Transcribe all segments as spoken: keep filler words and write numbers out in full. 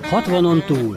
hatvanon túl.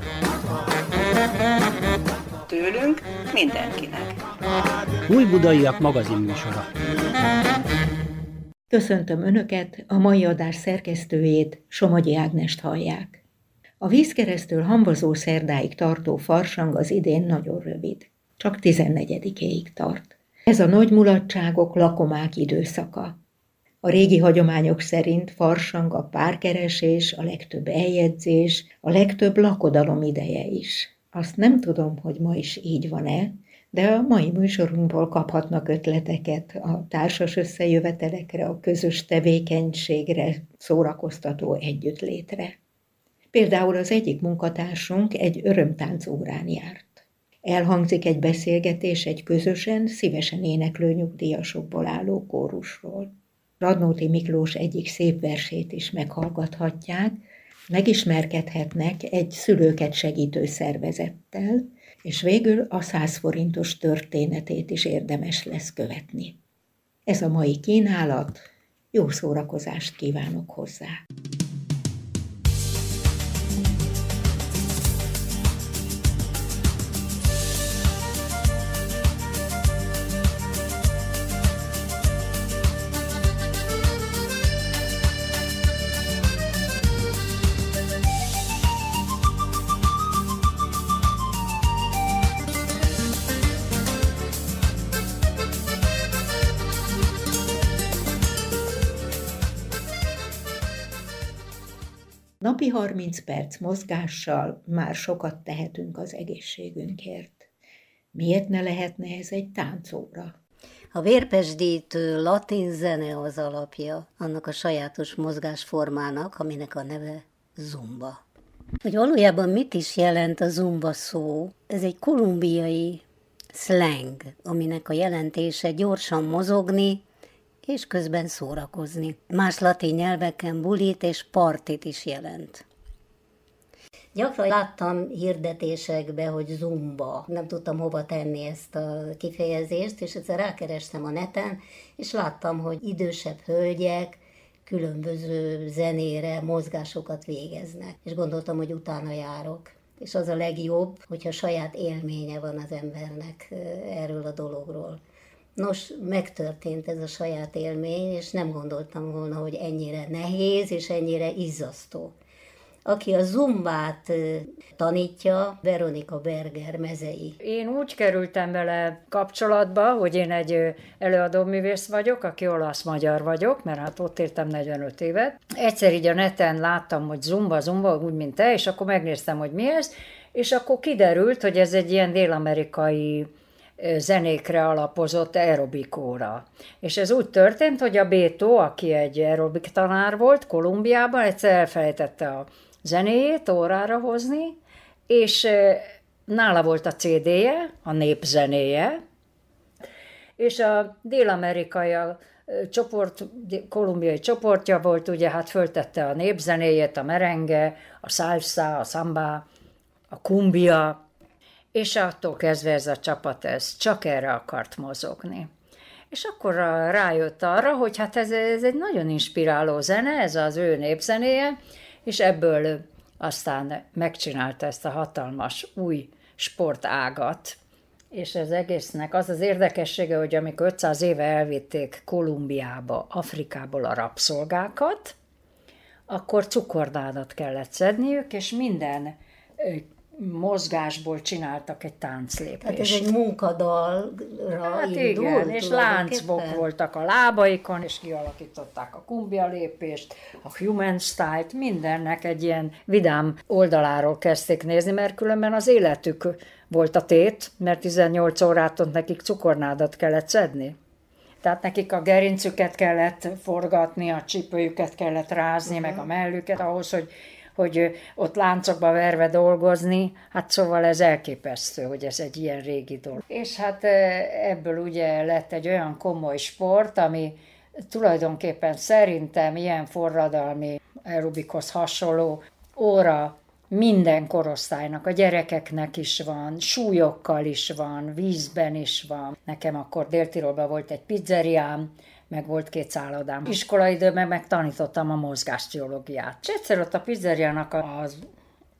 Tőlünk mindenkinek. Újbudaiak magazinműsora. Köszöntöm Önöket, a mai adás szerkesztőjét, Somogyi Ágnest hallják. A vízkeresztől Hambazó szerdáig tartó farsang az idén nagyon rövid. Csak tizennegyedikéig tart. Ez a nagy mulatságok, lakomák időszaka. A régi hagyományok szerint farsang a párkeresés, a legtöbb eljegyzés, a legtöbb lakodalom ideje is. Azt nem tudom, hogy ma is így van-e, de a mai műsorunkból kaphatnak ötleteket a társas összejövetelekre, a közös tevékenységre, szórakoztató együttlétre. Például az egyik munkatársunk egy örömtánc órán járt. Elhangzik egy beszélgetés egy közösen, szívesen éneklő nyugdíjasokból álló kórusról. Radnóti Miklós egyik szép versét is meghallgathatják, megismerkedhetnek egy szülőket segítő szervezettel, és végül a száz forintos történetét is érdemes lesz követni. Ez a mai kínálat, jó szórakozást kívánok hozzá! Napi harminc perc mozgással már sokat tehetünk az egészségünkért. Miért ne lehetne ez egy táncóra? A vérpesdítő latin zene az alapja annak a sajátos mozgásformának, aminek a neve zumba. Hogy valójában mit is jelent a zumba szó? Ez egy kolumbiai slang, aminek a jelentése gyorsan mozogni, és közben szórakozni. Más latin nyelveken bulit és partit is jelent. Gyakran láttam hirdetésekbe, hogy zumba. Nem tudtam hova tenni ezt a kifejezést, és egyszer rákerestem a neten, és láttam, hogy idősebb hölgyek különböző zenére mozgásokat végeznek. És gondoltam, hogy utána járok. És az a legjobb, hogyha saját élménye van az embernek erről a dologról. Nos, megtörtént ez a saját élmény, és nem gondoltam volna, hogy ennyire nehéz és ennyire izzasztó. Aki a zumbát tanítja, Veronika Berger Mezei. Én úgy kerültem vele kapcsolatba, hogy én egy előadóművész vagyok, aki olasz-magyar vagyok, mert hát ott éltem negyvenöt évet. Egyszer így a neten láttam, hogy zumba, zumba, úgy, mint te, és akkor megnéztem, hogy mi ez, és akkor kiderült, hogy ez egy ilyen dél-amerikai zenékre alapozott aerobikóra. És ez úgy történt, hogy a Beto, aki egy aerobik tanár volt Kolumbiában, egyszer elfelejtette a zenéjét órára hozni, és nála volt a cé dé-je, a népzenéje, és a dél-amerikai a csoport, kolumbiai csoportja volt, ugye hát föltette a népzenéjét, a merengue, a salsa, a samba, a cumbia, és attól kezdve ez a csapat ez csak erre akart mozogni. És akkor rájött arra, hogy hát ez, ez egy nagyon inspiráló zene, ez az ő népzenéje, és ebből aztán megcsinálta ezt a hatalmas új sportágat. És ez egésznek az az érdekessége, hogy amikor ötszáz éve elvitték Kolumbiába, Afrikából a rabszolgákat, akkor cukornádat kellett szedniük, és minden mozgásból csináltak egy tánclépést. Tehát ez egy munkadalra hát indult? Igen, és láncbok voltak a lábaikon, és kialakították a kumbia lépést, a human style-t, mindennek egy ilyen vidám oldaláról kezdték nézni, mert különben az életük volt a tét, mert tizennyolc órát ott nekik cukornádat kellett szedni. Tehát nekik a gerincüket kellett forgatni, a csípőjüket kellett rázni, uh-huh. meg a mellüket ahhoz, hogy hogy ott láncokba verve dolgozni, hát szóval ez elképesztő, hogy ez egy ilyen régi dolog. És hát ebből ugye lett egy olyan komoly sport, ami tulajdonképpen szerintem ilyen forradalmi aerobikhoz hasonló óra minden korosztálynak, a gyerekeknek is van, súlyokkal is van, vízben is van. Nekem akkor Dél-Tirolban volt egy pizzeriám, meg volt két szállodám. Iskolai időben meg tanítottam a mozgásteológiát. És egyszer ott a pizzeriának az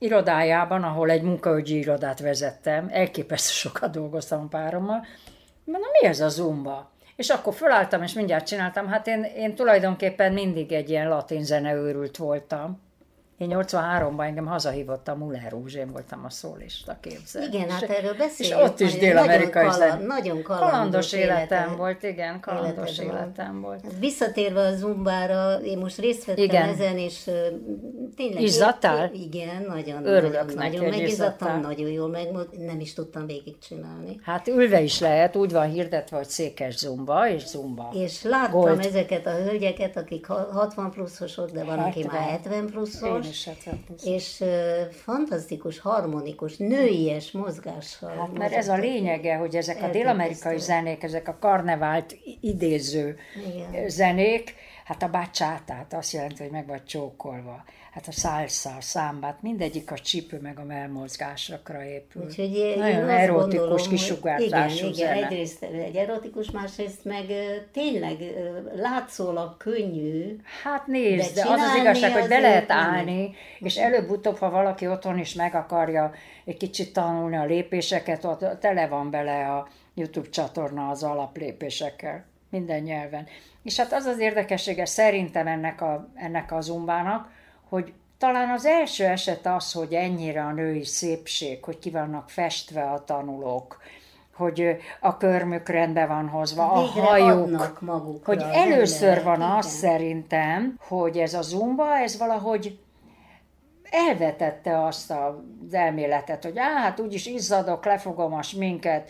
irodájában, ahol egy munkaügyi irodát vezettem, elképesztő sokat dolgoztam a párommal, mondom, mi ez a zumba? És akkor fölálltam, és mindjárt csináltam. Hát én, én tulajdonképpen mindig egy ilyen latin zeneőrült voltam. Én nyolcvanháromban engem hazahívott a Moulin Rouge, én voltam a szólista, képzeld. Igen, hát erről beszéljük. És ott is dél-amerikai nagyon, zen... kaland, nagyon kalandos, kalandos életem életed, volt, igen, kalandos életed életem volt. volt. Visszatérve a zumbára, én most részt vettem Igen. ezen, és uh, tényleg... Izzadtál? Én, igen, nagyon, Örülök nagyon, neki, nagyon hogy megizzadtam, izzadtál. nagyon jól meg, nem is tudtam végigcsinálni. Hát ülve is lehet, úgy van hirdetve, hogy székes zumba és zumba. És láttam Gold. ezeket a hölgyeket, akik hatvan pluszosok, de van, aki már hetven pluszos. Én is hetven pluszos. És uh, fantasztikus, harmonikus, nőies mozgással. Hát mert ez a lényege, hogy ezek a Elképesztő. dél-amerikai zenék, ezek a karnevált idéző Igen. zenék, hát a bachátát azt jelenti, hogy meg vagy csókolva. Hát a salsa, a számbát, mindegyik a csípő meg a mellmozgásokra épül. Úgyhogy én Nagyon azt erotikus, gondolom, kisugárzású hogy igen, igen, zene. egyrészt egy erotikus, másrészt meg ö, tényleg ö, látszólag könnyű. Hát nézd, De de az az csinálni igazság, hogy be azért lehet nem. állni, és előbb-utóbb, ha valaki otthon is meg akarja egy kicsit tanulni a lépéseket, ott tele van bele a YouTube csatorna az alaplépésekkel, minden nyelven. És hát az az érdekessége szerintem ennek a, ennek a zumbának, hogy talán az első eset az, hogy ennyire a női szépség, hogy ki vannak festve a tanulók, hogy a körmük rendben van hozva, a Végre hajuk, adnak magukra hogy az először emberek, van az igen. szerintem, hogy ez a zumba, ez valahogy elvetette azt az elméletet, hogy á, hát úgyis izzadok, lefogom a sminket.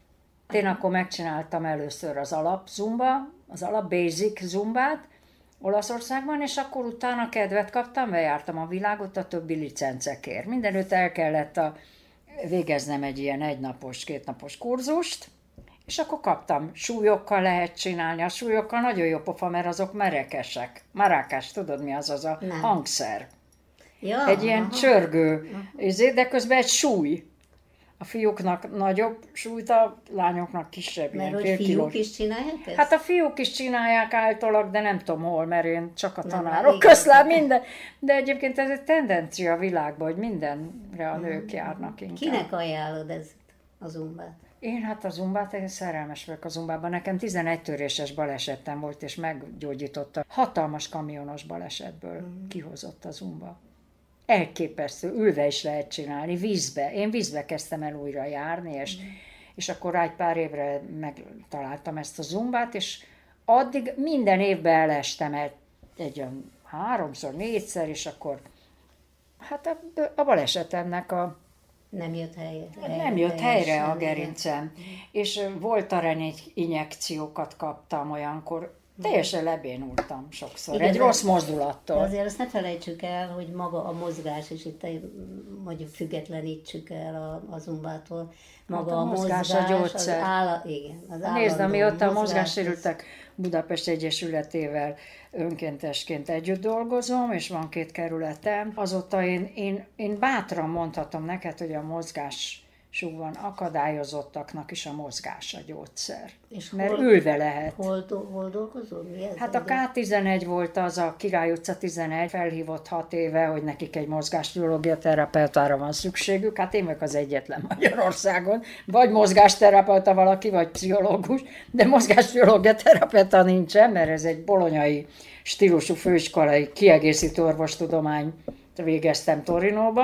Én akkor megcsináltam először az alap zumba, az alap basic zumbát Olaszországban, és akkor utána kedvet kaptam, bejártam a világot a többi licencekért. Mindenütt el kellett a, végeznem egy ilyen egynapos, kétnapos kurzust, és akkor kaptam, súlyokkal lehet csinálni. A súlyokkal nagyon jó pofa, mert azok merekesek. Marrakás, tudod mi az az a Nem. hangszer? Ja, Egy ilyen aha. csörgő, izé, de közben egy súly. A fiúknak nagyobb súlyt, a lányoknak kisebb. Mert ilyen hogy fél fiúk kilós. is csinálják ezt? Hát a fiúk is csinálják általában, de nem tudom hol, mert én csak a Nem, tanárok igen. közlám minden. De egyébként ez egy tendencia a világban, hogy mindenre a nők járnak inkább. Kinek ajánlod ezt a zumbát? Én hát a zumbát, én szerelmes vagyok a zumbában. Nekem tizenegy töréses balesetem volt, és meggyógyította. Hatalmas kamionos balesetből mm. kihozott a zumba. Elképesztő, ülve is lehet csinálni, vízbe. Én vízbe kezdtem el újra járni, és, mm. és akkor rá egy pár évre megtaláltam ezt a zumbát, és addig minden évben elestem el egy olyan háromszor, négyszer, és akkor hát a, a balesetemnek a Nem jött helyre. nem jött helyre teljesen, a gerincem, és volt arany injekciókat kaptam olyankor, teljesen lebénultam sokszor, Igen, egy de- rossz De mozdulattól. azért azt ne felejtsük el, hogy maga a mozgás, és itt mondjuk függetlenítsük el a, a zumbától, maga Hát a a mozgás mozgás, a gyógyszer. az áll, igen, az Nézd, állandó amióta a mozgás, mozgássérültek Budapest Egyesületével önkéntesként együtt dolgozom, és van két kerületem, azóta én, én, én bátran mondhatom neked, hogy a mozgásukban akadályozottaknak is a mozgás a gyógyszer. És Mert hol- ülve lehet. Hol, do- hol dolgozol? Mi ez? Hát a ká tizenegy volt az, a Király utca tizenegy, felhívott hat éve, hogy nekik egy mozgásbiológia terapeutára van szükségük. Hát én vagyok az egyetlen Magyarországon. Vagy mozgásterapeuta valaki, vagy pszichológus, de mozgásbiológia terapeuta nincsen, mert ez egy bolonyai stílusú főiskolai kiegészítő orvostudományt végeztem Torinóba,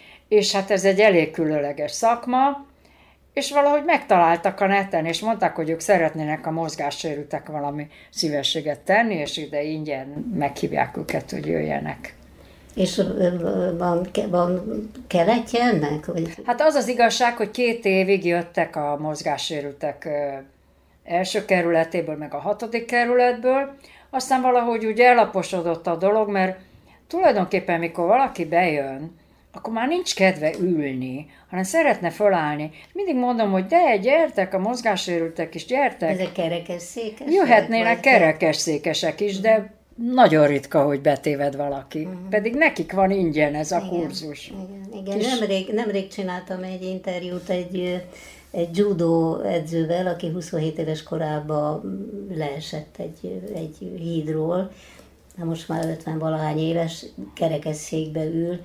és hát ez egy elég különleges szakma, és valahogy megtaláltak a neten, és mondták, hogy ők szeretnének a mozgássérültek valami szívességet tenni, és ide ingyen meghívják őket, hogy jöjjenek. És ö, van, van keletje ennek? Vagy? Hát az az igazság, hogy két évig jöttek a mozgássérültek ö, első kerületéből, meg a hatodik kerületből, aztán valahogy úgy ellaposodott a dolog, mert tulajdonképpen mikor valaki bejön, akkor már nincs kedve ülni, hanem szeretne fölállni. Mindig mondom, hogy de, gyertek, a mozgássérültek is, gyertek. Ezek kerekesszékesek? Jöhetnének vagy- kerekesszékesek is, de nagyon ritka, hogy betéved valaki. Uh-huh. Pedig nekik van ingyen ez a Igen, kurzus. Igen, igen. Kis- Nemrég, nemrég csináltam egy interjút egy, egy judo edzővel, aki huszonhét éves korában leesett egy, egy hídról, na most már ötven valahány éves, kerekesszékbe ül,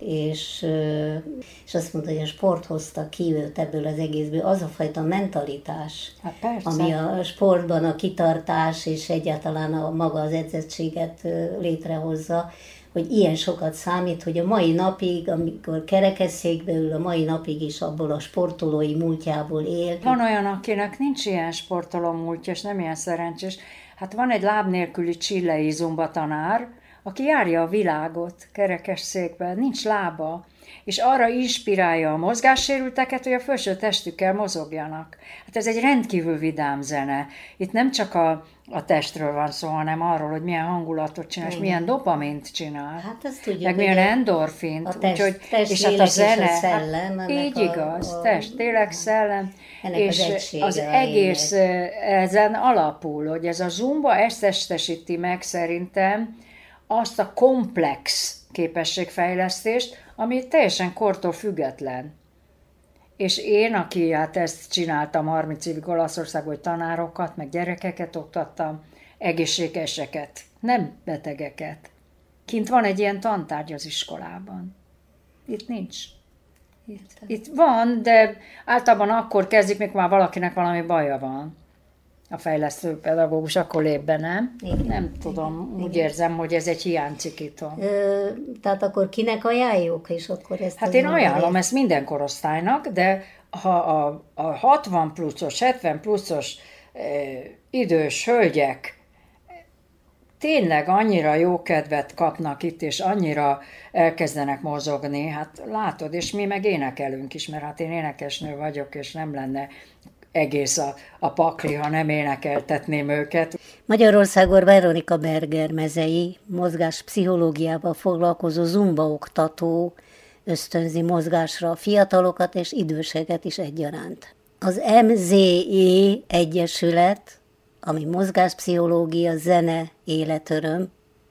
és, és azt mondta, hogy a sport hozta ki őt ebből az egészből, az a fajta mentalitás, Hát persze. ami a sportban a kitartás és egyáltalán a maga az edzettséget létrehozza, hogy ilyen sokat számít, hogy a mai napig, amikor kerekesszékbe ül, a mai napig is abból a sportolói múltjából él. Van olyan, akinek nincs ilyen sportoló múltja, és nem ilyen szerencsés. Hát van egy láb nélküli chilei zumba tanár, aki járja a világot kerekesszékben, nincs lába, és arra inspirálja a mozgássérülteket, hogy a felső testükkel mozogjanak. Hát ez egy rendkívül vidám zene. Itt nem csak a, a testről van szó, hanem arról, hogy milyen hangulatot csinál, és milyen dopamint csinál. Hát ezt tudjuk, meg milyen endorfint. A test, úgyhogy, test, és hát a zene, és a szellem. Hát így a, igaz, a, test, tényleg szellem. És az, az egész ezen alapul, hogy ez a zumba ezt testesíti meg szerintem azt a komplex képességfejlesztést, ami teljesen kortól független. És én, aki hát ezt csináltam harminc évig Olaszországban, hogy tanárokat, meg gyerekeket oktattam, egészségeseket, nem betegeket. Kint van egy ilyen tantárgy az iskolában. Itt nincs. Itt, itt van, de általában akkor kezdik, mikor már valakinek valami baja van. A fejlesztő pedagógus akkor lép be, nem? Igen, nem tudom, igen, úgy igen. érzem, hogy ez egy hiánycikító. Ö, tehát akkor kinek ajánljuk, és akkor ezt... Hát én ajánlom ezt minden korosztálynak, de ha a, a hatvan pluszos, hetven pluszos e, idős hölgyek tényleg annyira jó kedvet kapnak itt, és annyira elkezdenek mozogni, hát látod, és mi meg énekelünk is, mert hát én énekesnő vagyok, és nem lenne egész a, a pakli, ha nem énekeltetném őket. Magyarországon Veronika Berger mezei mozgáspszichológiával foglalkozó zumba oktató ösztönzi mozgásra a fiatalokat és időseket is egyaránt. Az em zé é Egyesület, ami mozgáspszichológia, zene, életöröm,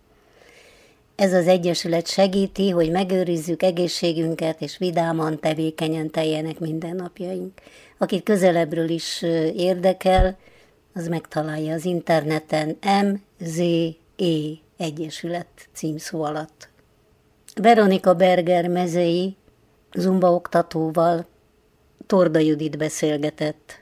ez az egyesület segíti, hogy megőrizzük egészségünket, és vidáman, tevékenyen teljenek mindennapjaink. Akit közelebbről is érdekel, az megtalálja az interneten em zé é Egyesület címszó alatt. Veronika Berger mezei zumba oktatóval Torda Judit beszélgetett.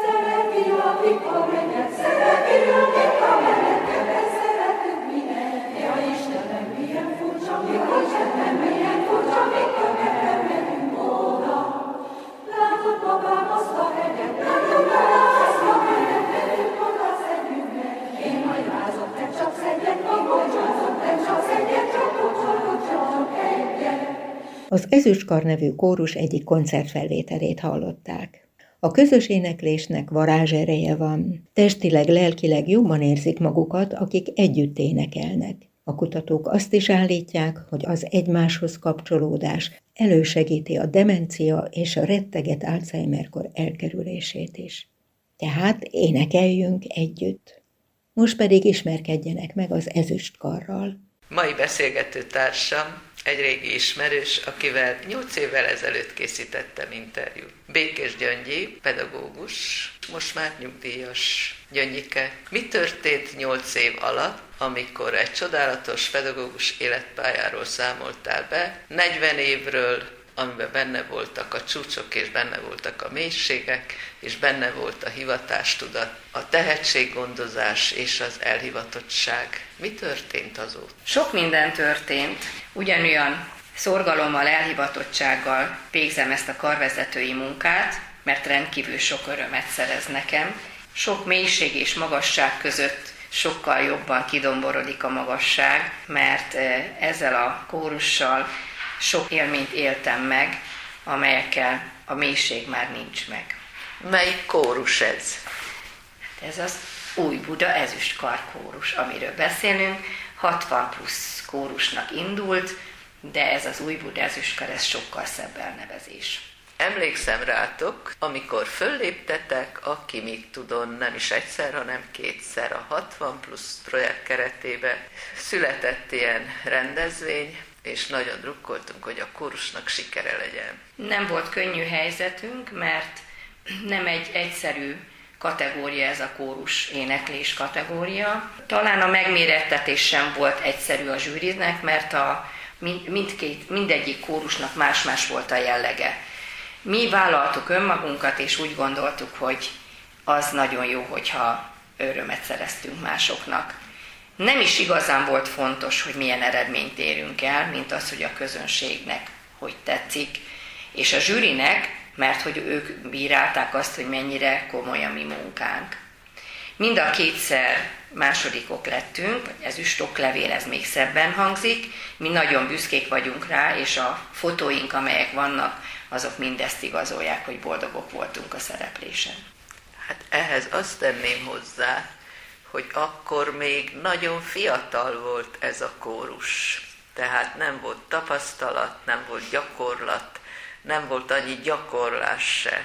Az Ezüstkar nevű kórus egyik koncertfelvételét hallották. A közös éneklésnek varázsereje van. Testileg, lelkileg jobban érzik magukat, akik együtt énekelnek. A kutatók azt is állítják, hogy az egymáshoz kapcsolódás elősegíti a demencia és a retteget Alzheimer-kor elkerülését is. Tehát énekeljünk együtt. Most pedig ismerkedjenek meg az Ezüstkarral. Mai beszélgető társam egy régi ismerős, akivel nyolc évvel ezelőtt készítettem interjút. Békés Gyöngyi, pedagógus, most már nyugdíjas Gyöngyike. Mi történt nyolc év alatt, amikor egy csodálatos pedagógus életpályáról számoltál be, negyven évről, amiben benne voltak a csúcsok, és benne voltak a mélységek, és benne volt a hivatástudat, a tehetséggondozás és az elhivatottság. Mi történt azóta? Sok minden történt, ugyanolyan szorgalommal, elhivatottsággal végzem ezt a karvezetői munkát, mert rendkívül sok örömet szerez nekem. Sok mélység és magasság között sokkal jobban kidomborodik a magasság, mert ezzel a kórussal sok élményt éltem meg, amelyekkel a mélység már nincs meg. Melyik kórus ez? Ez az Új Buda Ezüstkar kórus, amiről beszélünk. hatvan plusz kórusnak indult, de ez az Új Buda Ezüstkar, ez sokkal szebb elnevezés. Emlékszem rátok, amikor fölléptetek, aki mit tudon, nem is egyszer, hanem kétszer a hatvan plusz projekt keretében született ilyen rendezvény, és nagyon drukkoltunk, hogy a kórusnak sikere legyen. Nem volt könnyű helyzetünk, mert nem egy egyszerű kategória ez a kórus éneklés kategória. Talán a megmérettetés sem volt egyszerű a zsűriznek, mert a mind, mindkét, mindegyik kórusnak más-más volt a jellege. Mi vállaltuk önmagunkat, és úgy gondoltuk, hogy az nagyon jó, hogyha örömet szereztünk másoknak. Nem is igazán volt fontos, hogy milyen eredményt érünk el, mint az, hogy a közönségnek hogy tetszik, és a zsűrinek, mert hogy ők bírálták azt, hogy mennyire komoly a mi munkánk. Mind a kétszer másodikok lettünk, vagy ezüst oklevél, ez még szebben hangzik, mi nagyon büszkék vagyunk rá, és a fotóink, amelyek vannak, azok mindezt igazolják, hogy boldogok voltunk a szereplésen. Hát ehhez azt tenném hozzá, hogy akkor még nagyon fiatal volt ez a kórus. Tehát nem volt tapasztalat, nem volt gyakorlat, nem volt annyi gyakorlás se.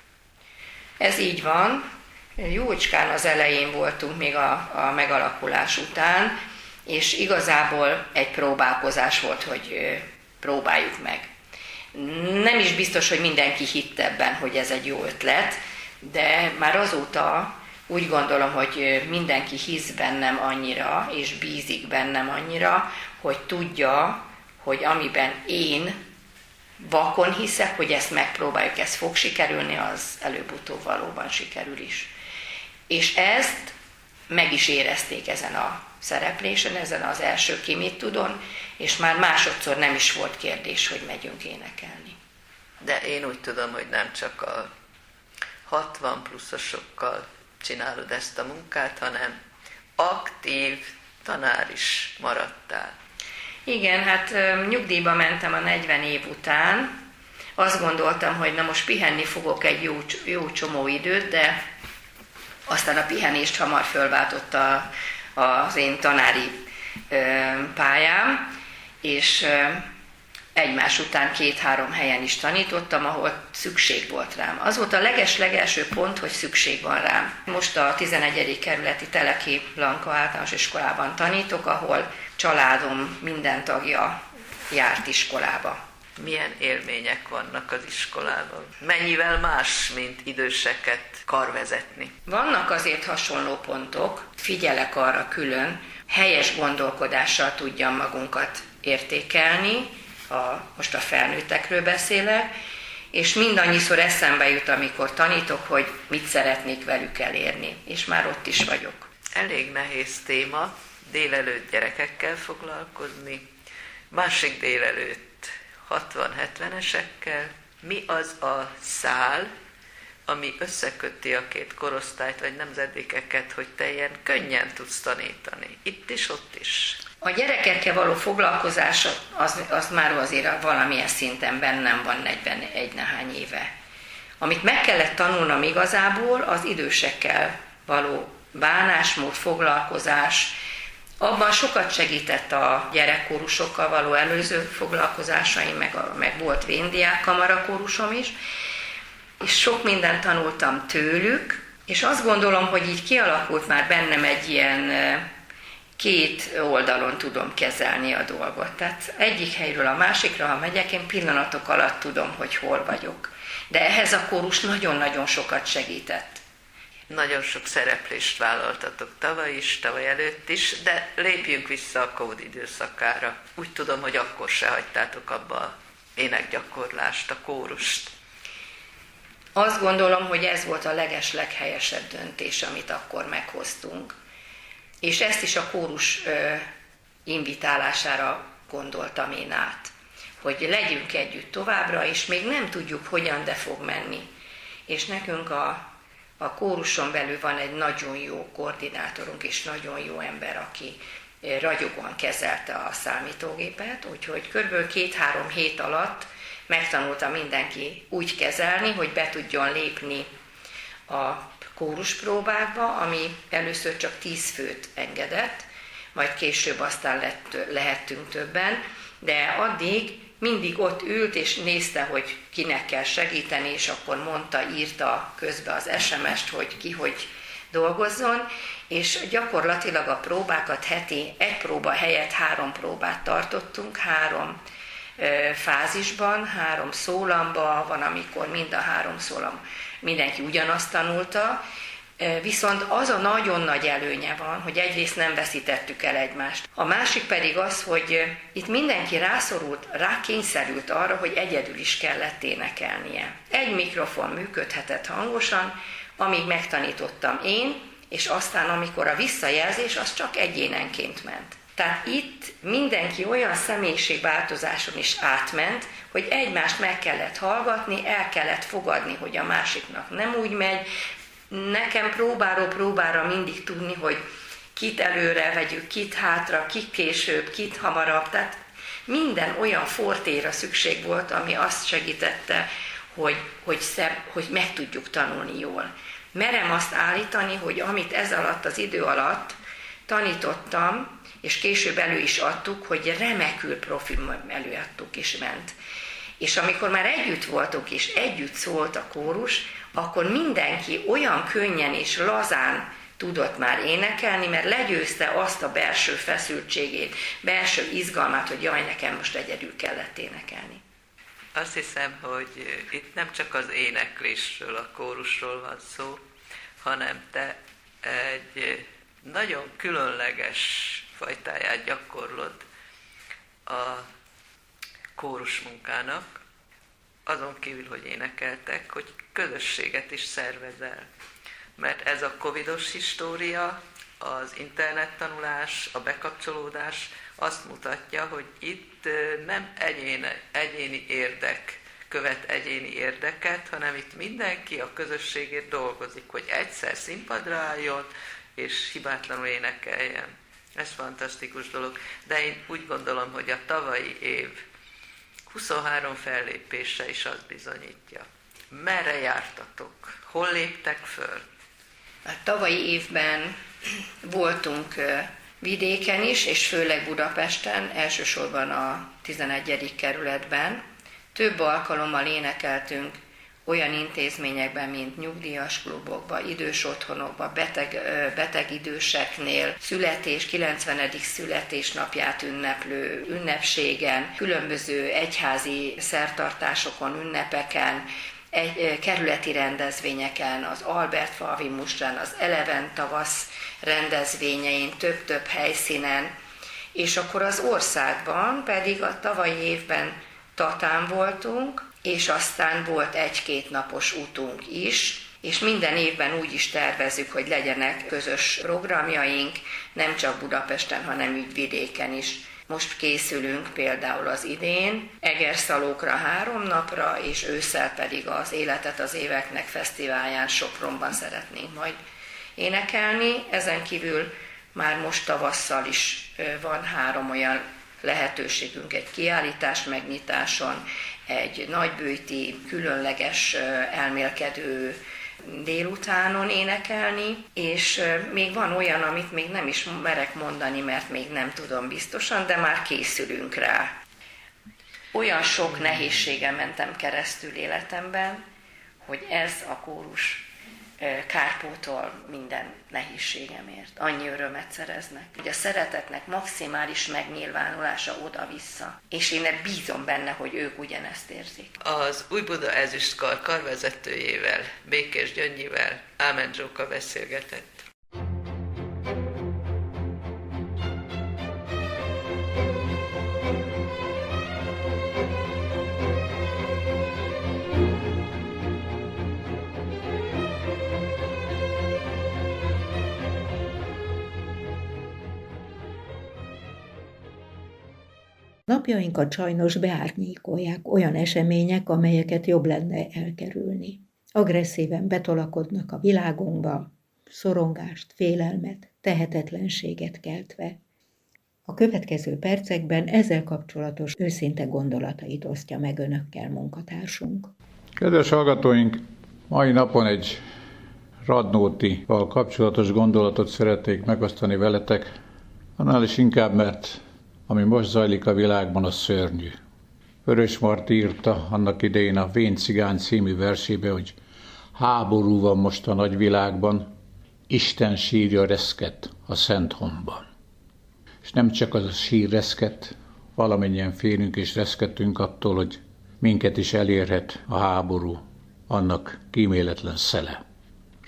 Ez így van. Jócskán az elején voltunk még a, a megalakulás után, és igazából egy próbálkozás volt, hogy próbáljuk meg. Nem is biztos, hogy mindenki hitt ebben, hogy ez egy jó ötlet, de már azóta úgy gondolom, hogy mindenki hisz bennem annyira, és bízik bennem annyira, hogy tudja, hogy amiben én vakon hiszek, hogy ezt megpróbáljuk, ez fog sikerülni, az előbb-utóbb valóban sikerül is. És ezt meg is érezték ezen a szereplésen, ezen az első Ki mit tudon, és már másodszor nem is volt kérdés, hogy megyünk énekelni. De én úgy tudom, hogy nem csak a hatvan pluszosokkal csinálod ezt a munkát, hanem aktív tanár is maradtál. Igen, hát nyugdíjba mentem a negyven év után. Azt gondoltam, hogy na most pihenni fogok egy jó, jó csomó időt, de aztán a pihenést hamar fölváltotta az én tanári pályám, és egymás után két-három helyen is tanítottam, ahol szükség volt rám. Az volt a leges-legelső pont, hogy szükség van rám. Most a tizenegyedik kerületi Teleki Blanka általános iskolában tanítok, ahol családom minden tagja járt iskolába. Milyen élmények vannak az iskolában? Mennyivel más, mint időseket karvezetni? Vannak azért hasonló pontok, figyelek arra külön, helyes gondolkodással tudjam magunkat értékelni, a, most a felnőttekről beszélek, és mindannyiszor eszembe jut, amikor tanítok, hogy mit szeretnék velük elérni, és már ott is vagyok. Elég nehéz téma, délelőtt gyerekekkel foglalkozni, másik délelőtt hatvan-hetvenesekkel. Mi az a szál, ami összeköti a két korosztályt vagy nemzedékeket, hogy te ilyen könnyen tudsz tanítani? Itt is, ott is. A gyerekekkel való foglalkozás az, az már azért valamilyen szinten bennem van negyvenegy nehány éve. Amit meg kellett tanulnom igazából, az idősekkel való bánásmód, foglalkozás. Abban sokat segített a gyerekkórusokkal való előző foglalkozásaim, meg, a, meg volt véndiák kamarakórusom is, és sok mindent tanultam tőlük, és azt gondolom, hogy így kialakult már bennem egy ilyen két oldalon tudom kezelni a dolgot. Tehát egyik helyről a másikra, ha megyek, én pillanatok alatt tudom, hogy hol vagyok. De ehhez a kórus nagyon-nagyon sokat segített. Nagyon sok szereplést vállaltatok tavaly is, tavaly előtt is, de lépjünk vissza a kód időszakára. Úgy tudom, hogy akkor se hagytátok abba a énekgyakorlást, a kórust. Azt gondolom, hogy ez volt a legesleghelyesebb döntés, amit akkor meghoztunk. És ezt is a kórus ö, invitálására gondoltam én át, hogy legyünk együtt továbbra, és még nem tudjuk hogyan, de fog menni. És nekünk a, a kóruson belül van egy nagyon jó koordinátorunk, és nagyon jó ember, aki ragyogóan kezelte a számítógépet, úgyhogy kb. két-három hét alatt megtanulta mindenki úgy kezelni, hogy be tudjon lépni a kóruspróbákba, ami először csak tíz főt engedett, majd később aztán lett, lehettünk többen, de addig mindig ott ült és nézte, hogy kinek kell segíteni, és akkor mondta, írta közbe az es em est, hogy ki hogy dolgozzon, és gyakorlatilag a próbákat heti egy próba helyett három próbát tartottunk, három fázisban, három szólamba, van, amikor mind a három szólam mindenki ugyanazt tanulta, Viszont az a nagyon nagy előnye van, hogy egyrészt nem veszítettük el egymást. A másik pedig az, hogy itt mindenki rászorult, rákényszerült arra, hogy egyedül is kellett énekelnie. Egy mikrofon működhetett hangosan, amíg megtanítottam én, és aztán amikor a visszajelzés, az csak egyénenként ment. Tehát itt mindenki olyan személyiségváltozáson is átment, hogy egymást meg kellett hallgatni, el kellett fogadni, hogy a másiknak nem úgy megy. Nekem próbáról próbára mindig tudni, hogy kit előre vegyük, kit hátra, kit később, kit hamarabb. Tehát minden olyan fortéra szükség volt, ami azt segítette, hogy, hogy, szebb, hogy meg tudjuk tanulni jól. Merem azt állítani, hogy amit ez alatt az idő alatt tanítottam, és később elő is adtuk, hogy remekül profi előadtuk is ment. És amikor már együtt voltunk, és együtt szólt a kórus, akkor mindenki olyan könnyen és lazán tudott már énekelni, mert legyőzte azt a belső feszültségét, belső izgalmát, hogy jaj, nekem most egyedül kellett énekelni. Azt hiszem, hogy itt nem csak az éneklésről, a kórusról van szó, hanem te egy nagyon különleges fajtáját gyakorlod a kórusmunkának, azon kívül, hogy énekeltek, hogy közösséget is szervezel. Mert ez a covidos história, az internettanulás, a bekapcsolódás azt mutatja, hogy itt nem egyéni, egyéni érdek követ egyéni érdeket, hanem itt mindenki a közösségért dolgozik, hogy egyszer színpadra álljon, és hibátlanul énekeljen. Ez fantasztikus dolog. De én úgy gondolom, hogy a tavalyi év huszonhárom fellépése is azt bizonyítja. Merre jártatok? Hol léptek föl? A tavalyi évben voltunk vidéken is, és főleg Budapesten, elsősorban a tizenegyedik kerületben. Több alkalommal énekeltünk olyan intézményekben, mint nyugdíjas klubokban, idős otthonokban, beteg, beteg időseknél, születés, kilencvenedik születésnapját ünneplő ünnepségen, különböző egyházi szertartásokon, ünnepeken, egy, kerületi rendezvényeken, az Albert Falvi Mustrán, az Eleven tavasz rendezvényein, több-több helyszínen, és akkor az országban pedig a tavalyi évben Tatán voltunk, és aztán volt egy-két napos útunk is, és minden évben úgy is tervezzük, hogy legyenek közös programjaink, nem csak Budapesten, hanem így vidéken is. Most készülünk például az idén Egerszalókra három napra, és ősszel pedig az Életet az éveknek fesztiválján Sopronban szeretnénk majd énekelni. Ezen kívül már most tavasszal is van három olyan lehetőségünk, egy kiállítás megnyitáson, egy nagybőti, különleges elmélkedő délutánon énekelni, és még van olyan, amit még nem is merek mondani, mert még nem tudom biztosan, de már készülünk rá. Olyan sok nehézségen mentem keresztül életemben, hogy ez a kórus kárpótol minden nehézségemért. Annyi örömet szereznek, hogy a szeretetnek maximális megnyilvánulása oda-vissza. És én bízom benne, hogy ők ugyanezt érzik. Az Újbuda Ezüstkar karvezetőjével, Békés Gyöngyivel Ámen Zsóka beszélgetett. Napjainkat sajnos beárnyékolják olyan események, amelyeket jobb lenne elkerülni. Agresszíven betolakodnak a világunkba, szorongást, félelmet, tehetetlenséget keltve. A következő percekben ezzel kapcsolatos őszinte gondolatait osztja meg önökkel munkatársunk. Kedves hallgatóink, mai napon egy Radnótival kapcsolatos gondolatot szeretnék megosztani veletek, annál is inkább, mert ami most zajlik a világban, az szörnyű. Vörös Marti írta annak idején a Vén cigány című versébe, hogy háború van most a nagyvilágban, Isten sírja reszket a Szent Honban. És nem csak az a sír reszket, valamennyien félünk és reszketünk attól, hogy minket is elérhet a háború, annak kíméletlen szele.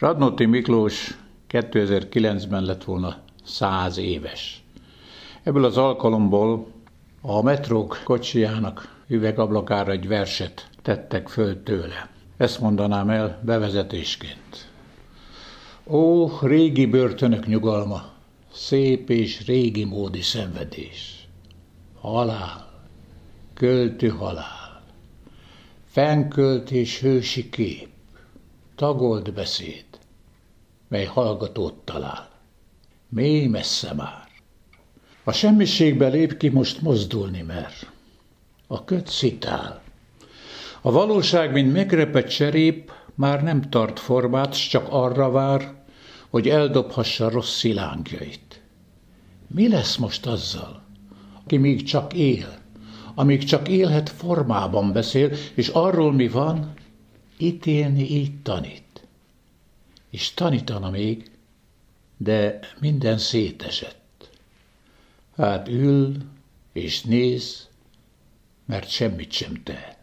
Radnóti Miklós kétezer-kilencben lett volna száz éves. Ebből az alkalomból a metrók kocsijának üvegablakára egy verset tettek föl tőle. Ezt mondanám el bevezetésként. Ó, régi börtönök nyugalma, szép és régi módi szenvedés. Halál, költő halál, fennkölt és hősi kép, tagolt beszéd, mely hallgatót talál. Mély messze már. A semmiségbe lép ki, most mozdulni mer. A köt szitál. A valóság, mint megrepett cserép, már nem tart formát, s csak arra vár, hogy eldobhassa rossz szilánkjait. Mi lesz most azzal, aki még csak él, amíg csak élhet formában beszél, és arról mi van, ítélni így tanít. És tanítana még, de minden szétesett. Hát ül és néz, mert semmit sem tehet.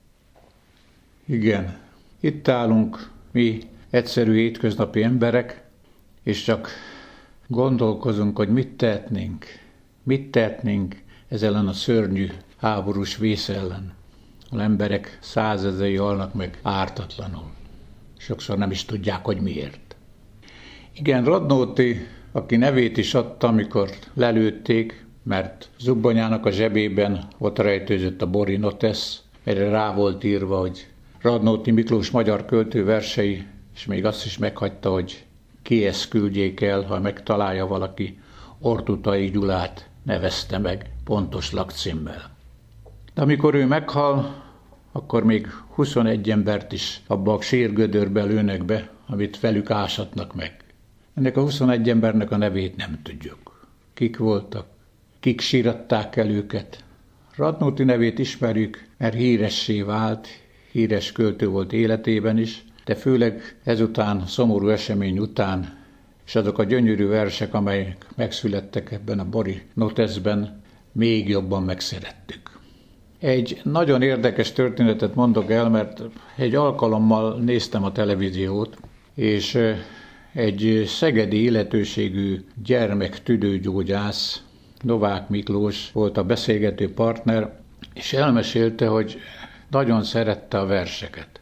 Igen, itt állunk mi egyszerű hétköznapi emberek, és csak gondolkozunk, hogy mit tehetnénk, mit tehetnénk ez ellen a szörnyű háborús vész ellen. Az emberek százezrei halnak meg ártatlanul. Sokszor nem is tudják, hogy miért. Igen, Radnóti, aki nevét is adta, amikor lelőtték, mert zubbonyának a zsebében ott rejtőzött a Bori Notesz, erre rá volt írva, hogy Radnóti Miklós magyar költő versei, és még azt is meghagyta, hogy ki ezt küldjék el, ha megtalálja valaki, Ortutai Gyulát nevezte meg pontos lakcímmel. De amikor ő meghal, akkor még huszonegy embert is abba a sírgödörbe lőnek be, amit velük ásatnak meg. Ennek a huszonegy embernek a nevét nem tudjuk. Kik voltak, kik síratták el őket. Radnóti nevét ismerjük, mert híressé vált, híres költő volt életében is, de főleg ezután, szomorú esemény után, és azok a gyönyörű versek, amelyek megszülettek ebben a Bori Noteszben, még jobban megszerettük. Egy nagyon érdekes történetet mondok el, mert egy alkalommal néztem a televíziót, és egy szegedi illetőségű gyermek tüdőgyógyász, Novák Miklós volt a beszélgető partner, és elmesélte, hogy nagyon szerette a verseket.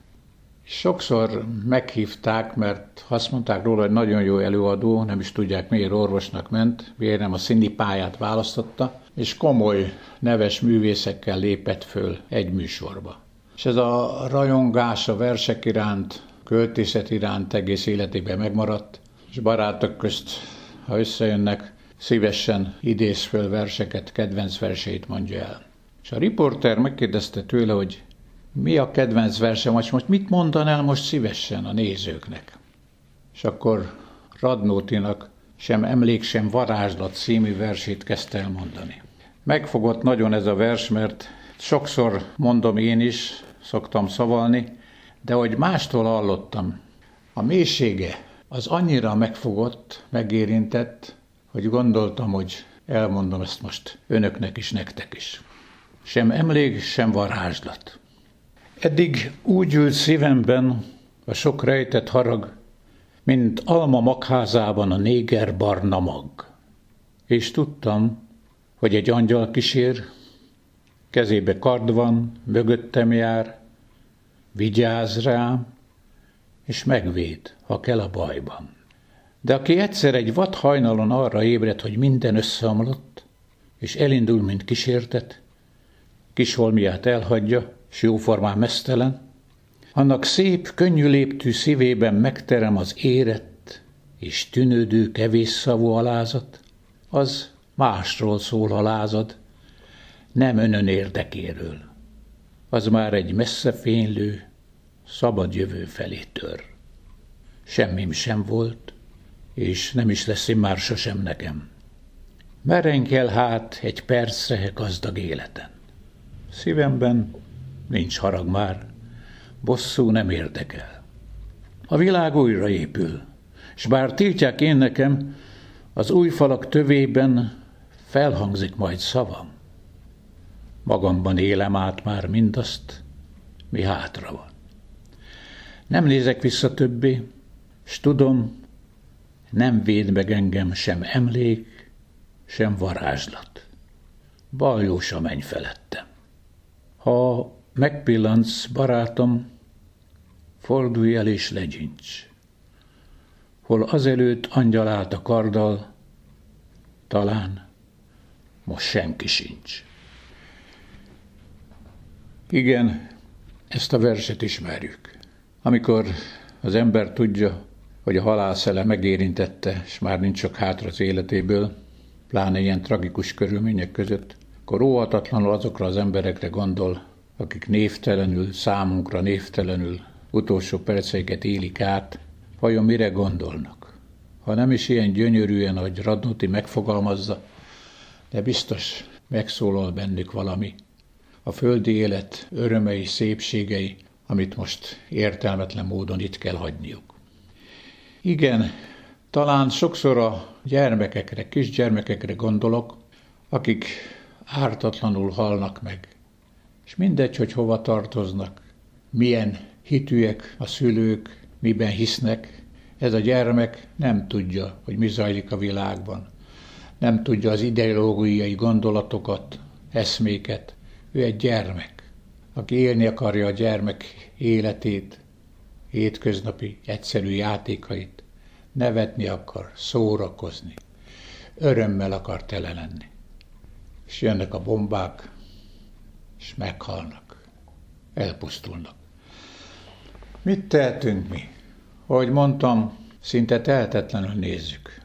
Sokszor meghívták, mert azt mondták róla, hogy nagyon jó előadó, nem is tudják, miért orvosnak ment, miért nem a színi pályát választotta, és komoly, neves művészekkel lépett föl egy műsorba. És ez a rajongás a versek iránt, költészet iránt egész életében megmaradt, és barátok közt, ha összejönnek, szívesen idéz föl verseket, kedvenc verseit mondja el. És a riporter megkérdezte tőle, hogy mi a kedvenc verse, vagy most mit mondanál most szívesen a nézőknek? És akkor Radnótinak Sem emlék, sem varázslat című versét kezdte el mondani. Megfogott nagyon ez a vers, mert sokszor mondom én is, szoktam szavalni, de hogy mástól hallottam, a mélysége az annyira megfogott, megérintett, hogy gondoltam, hogy elmondom ezt most önöknek is, nektek is. Sem emlék, sem varázslat. Eddig úgy ült szívemben a sok rejtett harag, mint alma magházában a néger barna mag. És tudtam, hogy egy angyal kísér, kezébe kard van, mögöttem jár, vigyáz rám, és megvéd, ha kell a bajban. De aki egyszer egy vad hajnalon arra ébred, hogy minden összeomlott, és elindul, mint kísértet, kis holmiát elhagyja, s jóformán meztelen, annak szép, könnyű léptű szívében megterem az érett és tűnődő kevés szavú alázat, az másról szól a lázad, nem önön érdekéről. Az már egy messze fénylő, szabad jövő felé tör. Semmim sem volt, és nem is lesz immár sosem nekem. Merenkel hát egy percre gazdag életen. Szívemben nincs harag már, bosszú nem érdekel. A világ újra épül, s bár tiltják én nekem, az új falak tövében felhangzik majd szavam. Magamban élem át már mindazt, mi hátra van. Nem nézek vissza többé, S tudom, nem véd meg engem sem emlék, sem varázslat. Baljós a menny felettem. Ha megpillantsz, barátom, fordulj el és legyints. Hol azelőtt angyal állt a karddal, talán most senki sincs. Igen, ezt a verset ismerjük. Amikor az ember tudja, hogy a halálszele megérintette, és már nincs sok hátra az életéből, pláne ilyen tragikus körülmények között, akkor óhatatlanul azokra az emberekre gondol, akik névtelenül, számunkra névtelenül utolsó perceiket élik át, vajon mire gondolnak? Ha nem is ilyen gyönyörűen, ahogy Radnóti megfogalmazza, de biztos megszólal bennük valami. A földi élet örömei, szépségei, amit most értelmetlen módon itt kell hagyniuk. Igen, talán sokszor a gyermekekre, kisgyermekekre gondolok, akik ártatlanul halnak meg. És mindegy, hogy hova tartoznak, milyen hitűek a szülők, miben hisznek, ez a gyermek nem tudja, hogy mi zajlik a világban. Nem tudja az ideológiai gondolatokat, eszméket. Ő egy gyermek, aki élni akarja a gyermek életét, hétköznapi, egyszerű játékait, nevetni akar, szórakozni, örömmel akar tele lenni. És jönnek a bombák, és meghalnak, elpusztulnak. Mit tehetünk mi? Ahogy mondtam, szinte tehetetlenül nézzük.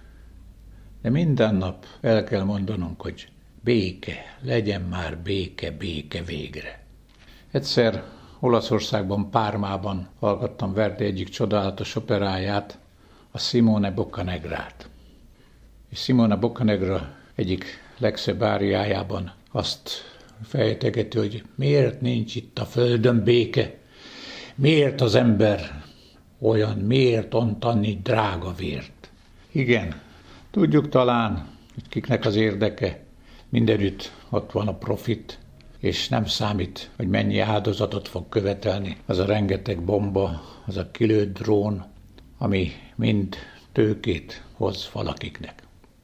De minden nap el kell mondanunk, hogy béke, legyen már béke, béke végre. Egyszer Olaszországban, Pármában hallgattam Verdi egyik csodálatos operáját, a Simone Boccanegrát. És Simone Boccanegra egyik legszebb áriájában azt fejtegeti, hogy miért nincs itt a földön béke, miért az ember olyan, miért ont annyi drága vért. Igen, tudjuk talán, hogy kiknek az érdeke, mindenütt ott van a profit, és nem számít, hogy mennyi áldozatot fog követelni az a rengeteg bomba, az a kilőtt drón, ami mind tőkét hoz valakiknek.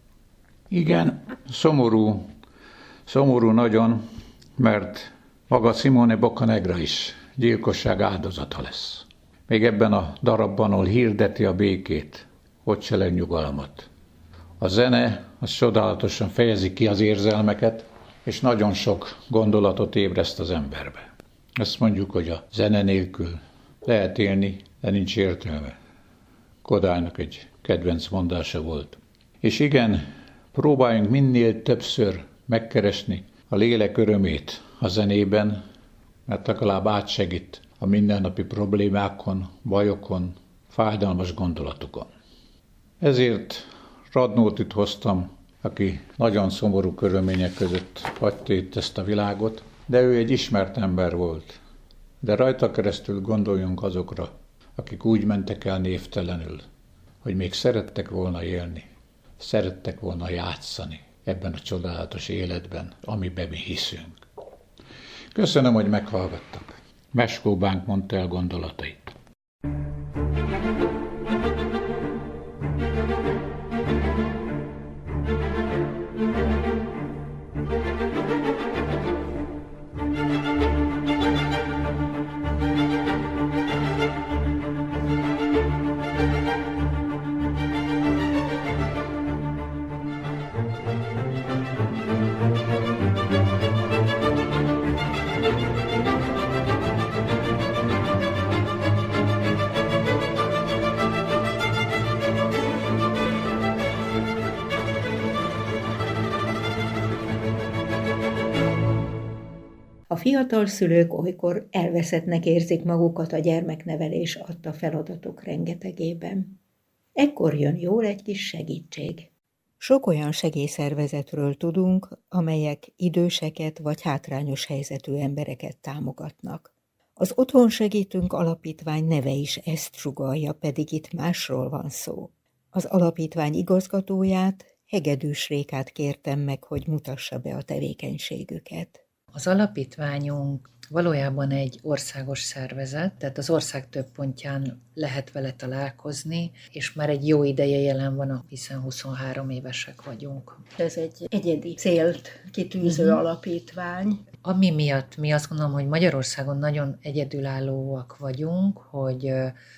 Igen, szomorú, szomorú nagyon, mert maga Simone Boccanegra is gyilkosság áldozata lesz. Még ebben a darabban, ahol hirdeti a békét, ott se leg nyugalmat. A zene az csodálatosan fejezi ki az érzelmeket, és nagyon sok gondolatot ébreszt az emberbe. Ezt mondjuk, hogy a zene nélkül lehet élni, de nincs értelme. Kodálynak egy kedvenc mondása volt. És igen, próbáljunk minél többször megkeresni a lélek örömét a zenében, mert legalább átsegít a mindennapi problémákon, bajokon, fájdalmas gondolatokon. Ezért Radnótit hoztam, aki nagyon szomorú körülmények között hagyta itt ezt a világot, de ő egy ismert ember volt. De rajta keresztül gondoljunk azokra, akik úgy mentek el névtelenül, hogy még szerettek volna élni, szerettek volna játszani ebben a csodálatos életben, amiben mi hiszünk. Köszönöm, hogy meghallgattak. Meskó Bánk mondta el gondolatait. A fiatal szülők olykor elveszettnek érzik magukat a gyermeknevelés adta feladatok rengetegében. Ekkor jön jól egy kis segítség. Sok olyan segélyszervezetről tudunk, amelyek időseket vagy hátrányos helyzetű embereket támogatnak. Az Otthon Segítünk Alapítvány neve is ezt sugallja, pedig itt másról van szó. Az alapítvány igazgatóját, Hegedűs Rékát kértem meg, hogy mutassa be a tevékenységüket. Az alapítványunk valójában egy országos szervezet, tehát az ország több pontján lehet vele találkozni, és már egy jó ideje jelen van, hiszen huszonhárom évesek vagyunk. Ez egy egyedi célt kitűző uh-huh. alapítvány. Ami miatt mi azt gondolom, hogy Magyarországon nagyon egyedülállóak vagyunk, hogy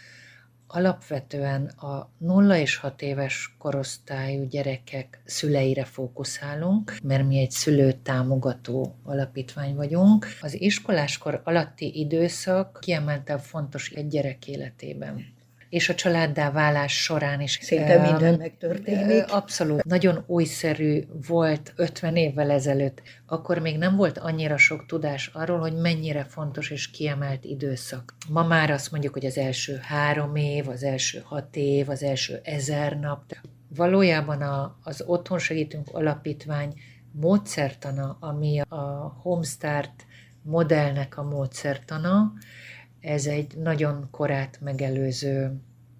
alapvetően a nulla és hat éves korosztályú gyerekek szüleire fókuszálunk, mert mi egy szülőtámogató alapítvány vagyunk. Az iskoláskor alatti időszak kiemelten fontos egy gyerek életében. És a családdá válás során is. Szinte minden megtörténik. Abszolút. Nagyon újszerű volt ötven évvel ezelőtt. Akkor még nem volt annyira sok tudás arról, hogy mennyire fontos és kiemelt időszak. Ma már azt mondjuk, hogy az első három év, az első hat év, az első ezer nap. Valójában a, az Otthon Segítünk Alapítvány módszertana, ami a Homestart modellnek a módszertana, ez egy nagyon korát megelőző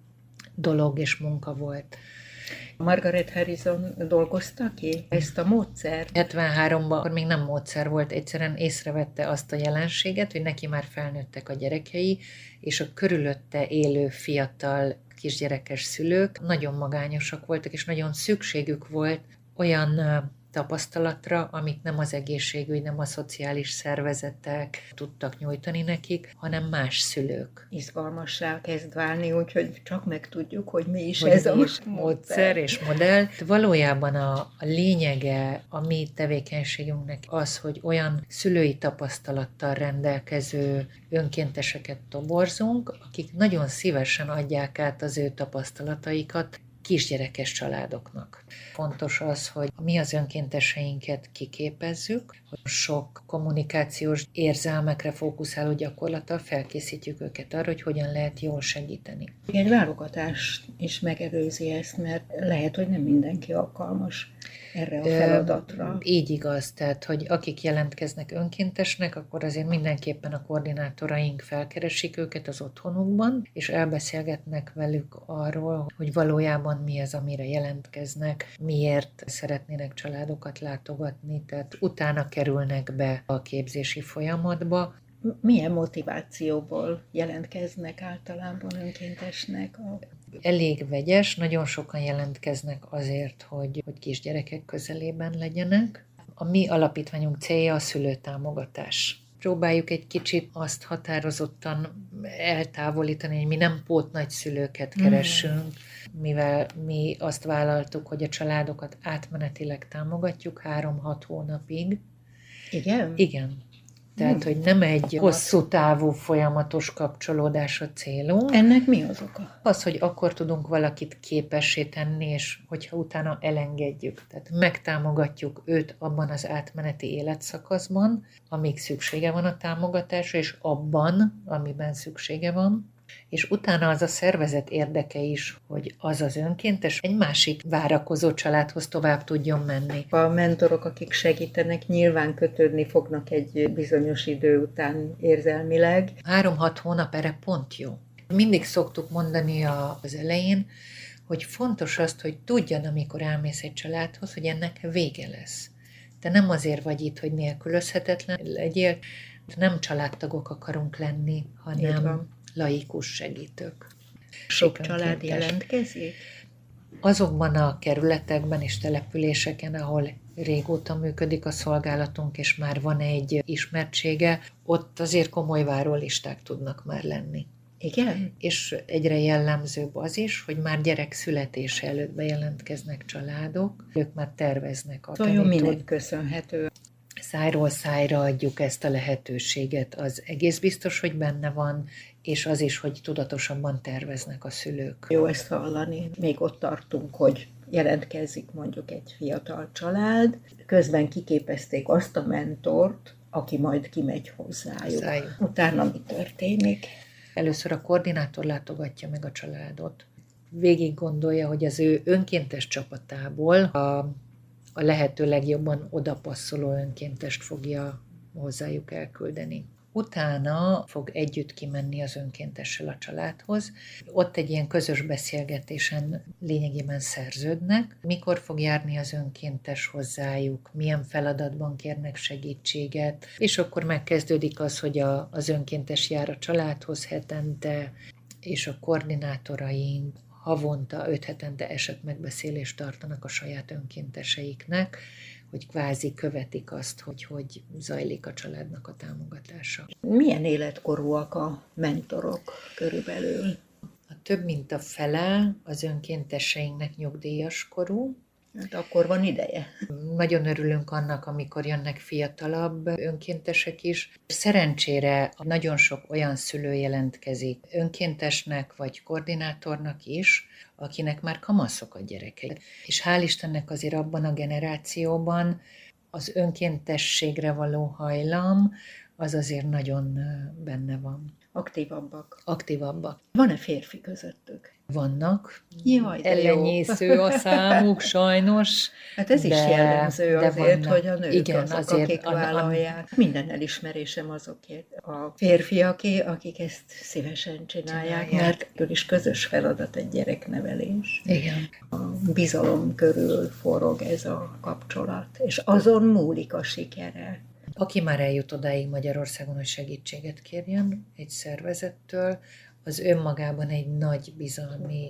dolog és munka volt. Margaret Harrison dolgozta ki ezt a módszert? hetvenháromban akkor még nem módszer volt, egyszerűen észrevette azt a jelenséget, hogy neki már felnőttek a gyerekei, és a körülötte élő fiatal kisgyerekes szülők nagyon magányosak voltak, és nagyon szükségük volt olyan tapasztalatra, amit nem az egészségügy, nem a szociális szervezetek tudtak nyújtani nekik, hanem más szülők. Izgalmassá kezd válni, úgyhogy csak megtudjuk, hogy mi is hogy ez mi a is módszer és modell. Valójában a, a lényege a mi tevékenységünknek az, hogy olyan szülői tapasztalattal rendelkező önkénteseket toborzunk, akik nagyon szívesen adják át az ő tapasztalataikat kisgyerekes családoknak. Fontos az, hogy mi az önkénteseinket kiképezzük, hogy sok kommunikációs érzelmekre fókuszáló gyakorlattal felkészítjük őket arra, hogy hogyan lehet jól segíteni. Egy válogatás is megelőzi ezt, mert lehet, hogy nem mindenki alkalmas erre a feladatra. Ö, így igaz, tehát, hogy akik jelentkeznek önkéntesnek, akkor azért mindenképpen a koordinátoraink felkeresik őket az otthonukban, és elbeszélgetnek velük arról, hogy valójában mi az, amire jelentkeznek, miért szeretnének családokat látogatni, tehát utána kerülnek be a képzési folyamatba. Milyen motivációból jelentkeznek általában önkéntesnek? A... Elég vegyes, nagyon sokan jelentkeznek azért, hogy, hogy kisgyerekek közelében legyenek. A mi alapítványunk célja a szülőtámogatás. Próbáljuk egy kicsit azt határozottan eltávolítani, hogy mi nem pótnagyszülőket keresünk, mm. mivel mi azt vállaltuk, hogy a családokat átmenetileg támogatjuk három-hat hónapig. Igen? Igen. Tehát, hogy nem egy hosszú távú folyamatos kapcsolódás a célunk. Ennek mi az oka? Az, hogy akkor tudunk valakit képessé tenni, és hogyha utána elengedjük. Tehát megtámogatjuk őt abban az átmeneti életszakaszban, amíg szüksége van a támogatásra, és abban, amiben szüksége van. És utána az a szervezet érdeke is, hogy az az önkéntes egy másik várakozó családhoz tovább tudjon menni. A mentorok, akik segítenek, nyilván kötődni fognak egy bizonyos idő után érzelmileg. Három-hat hónap erre pont jó. Mindig szoktuk mondani az elején, hogy fontos azt, hogy tudjad, amikor elmész egy családhoz, hogy ennek vége lesz. Te nem azért vagy itt, hogy nélkülözhetetlen legyél, nem családtagok akarunk lenni, hanem laikus segítők. Sok család jelentkezik? Azokban a kerületekben és településeken, ahol régóta működik a szolgálatunk, és már van egy ismertsége, ott azért komoly várólisták tudnak már lenni. Igen? És egyre jellemzőbb az is, hogy már gyerek születése előtt bejelentkeznek családok, ők már terveznek a Vajon minek köszönhető? Szájról szájra adjuk ezt a lehetőséget, az egész biztos, hogy benne van, és az is, hogy tudatosabban terveznek a szülők. Jó ezt hallani. Még ott tartunk, hogy jelentkezik mondjuk egy fiatal család, közben kiképezték azt a mentort, aki majd kimegy hozzájuk. Hozzájuk. Utána mi történik? Először a koordinátor látogatja meg a családot. Végig gondolja, hogy az ő önkéntes csapatából a, a lehető legjobban odapasszoló önkéntest fogja hozzájuk elküldeni. Utána fog együtt kimenni az önkéntessel a családhoz. Ott egy ilyen közös beszélgetésen lényegében szerződnek. Mikor fog járni az önkéntes hozzájuk, milyen feladatban kérnek segítséget, és akkor megkezdődik az, hogy a, az önkéntes jár a családhoz hetente, és a koordinátoraink havonta, öt hetente esetmegbeszélést tartanak a saját önkénteseiknek, hogy kvázi követik azt, hogy hogy zajlik a családnak a támogatása. Milyen életkorúak a mentorok körülbelül? A több mint a fele az önkénteseinknek nyugdíjas korú. Hát akkor van ideje. Nagyon örülünk annak, amikor jönnek fiatalabb önkéntesek is. Szerencsére nagyon sok olyan szülő jelentkezik önkéntesnek vagy koordinátornak is, akinek már kamaszok a gyerekei. És hál' Istennek azért abban a generációban az önkéntességre való hajlam az azért nagyon benne van. Aktívabbak. Aktívabbak. Van-e férfi közöttük? Vannak. Jaj, de ellenyésző a számuk, sajnos. Hát ez de, is jellemző de azért, vannak. hogy a nők Igen, azok, azért akik a, vállalják. A... Minden elismerésem azokért. A férfiaké, akik ezt szívesen csinálják, csinálják. Mert akkor is közös feladat egy gyereknevelés. Igen. A bizalom körül forog ez a kapcsolat, és azon múlik a sikere. Aki már eljut odáig Magyarországon, hogy segítséget kérjen egy szervezettől, az önmagában egy nagy bizalmi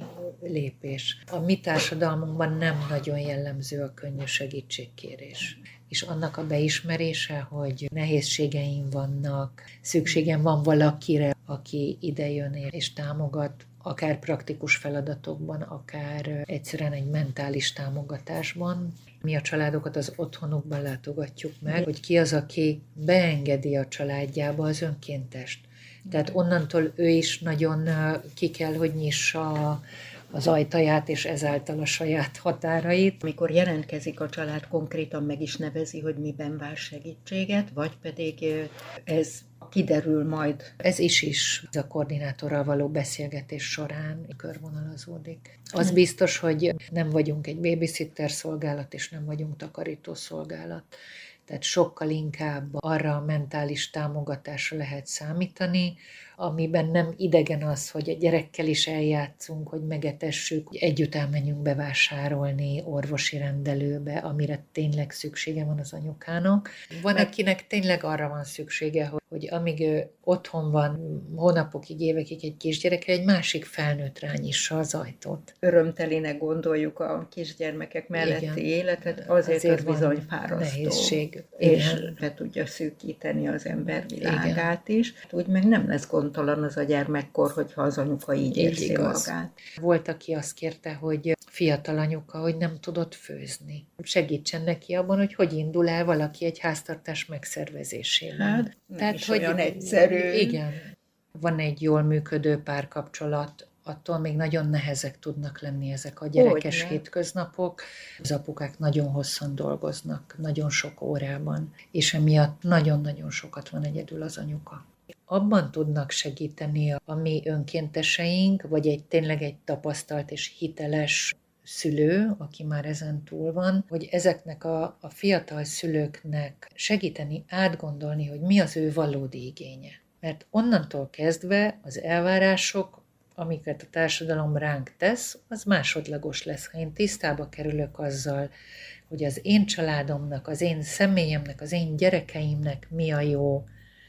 lépés. A mi társadalmunkban nem nagyon jellemző a könnyű segítségkérés. És annak a beismerése, hogy nehézségeim vannak, szükségem van valakire, aki idejön és támogat, akár praktikus feladatokban, akár egyszerűen egy mentális támogatásban. Mi a családokat az otthonukban látogatjuk meg, hogy ki az, aki beengedi a családjába az önkéntest. Tehát onnantól ő is nagyon ki kell, hogy nyissa az ajtaját, és ezáltal a saját határait. Amikor jelentkezik a család, konkrétan meg is nevezi, hogy miben vár segítséget, vagy pedig ez kiderül majd. Ez is is a koordinátorral való beszélgetés során körvonalazódik. Az biztos, hogy nem vagyunk egy babysitter szolgálat, és nem vagyunk takarító szolgálat. Tehát sokkal inkább arra a mentális támogatásra lehet számítani, amiben nem idegen az, hogy a gyerekkel is eljátszunk, hogy megetessük, hogy együtt elmenjünk bevásárolni orvosi rendelőbe, amire tényleg szüksége van az anyukának. Van, akinek tényleg arra van szüksége, hogy, hogy amíg ő otthon van hónapokig, évekig egy kisgyereke, egy másik felnőtt rányissa az ajtót. Örömtelinek gondoljuk a kisgyermekek melletti Igen. életet, azért, azért az bizony fárasztó. Nehézség. És be tudja szűkíteni az ember világát Igen. is. Úgy meg nem lesz gondtalan az a gyermekkor, hogyha az anyuka így érzi magát. Volt, aki azt kérte, hogy fiatal anyuka, hogy nem tudott főzni. Segítsen neki abban, hogy hogy indul el valaki egy háztartás megszervezésében. Hát, Tehát, hogy olyan egyszerű. Igen. Van egy jól működő párkapcsolat, attól még nagyon nehezek tudnak lenni ezek a gyerekes Hogyne. hétköznapok. Az apukák nagyon hosszan dolgoznak, nagyon sok órában, és emiatt nagyon-nagyon sokat van egyedül az anyuka. Abban tudnak segíteni a mi önkénteseink, vagy egy tényleg egy tapasztalt és hiteles szülő, aki már ezen túl van, hogy ezeknek a, a fiatal szülőknek segíteni, átgondolni, hogy mi az ő valódi igénye. Mert onnantól kezdve az elvárások, amiket a társadalom ránk tesz, az másodlagos lesz. Ha én tisztába kerülök azzal, hogy az én családomnak, az én személyemnek, az én gyerekeimnek mi a jó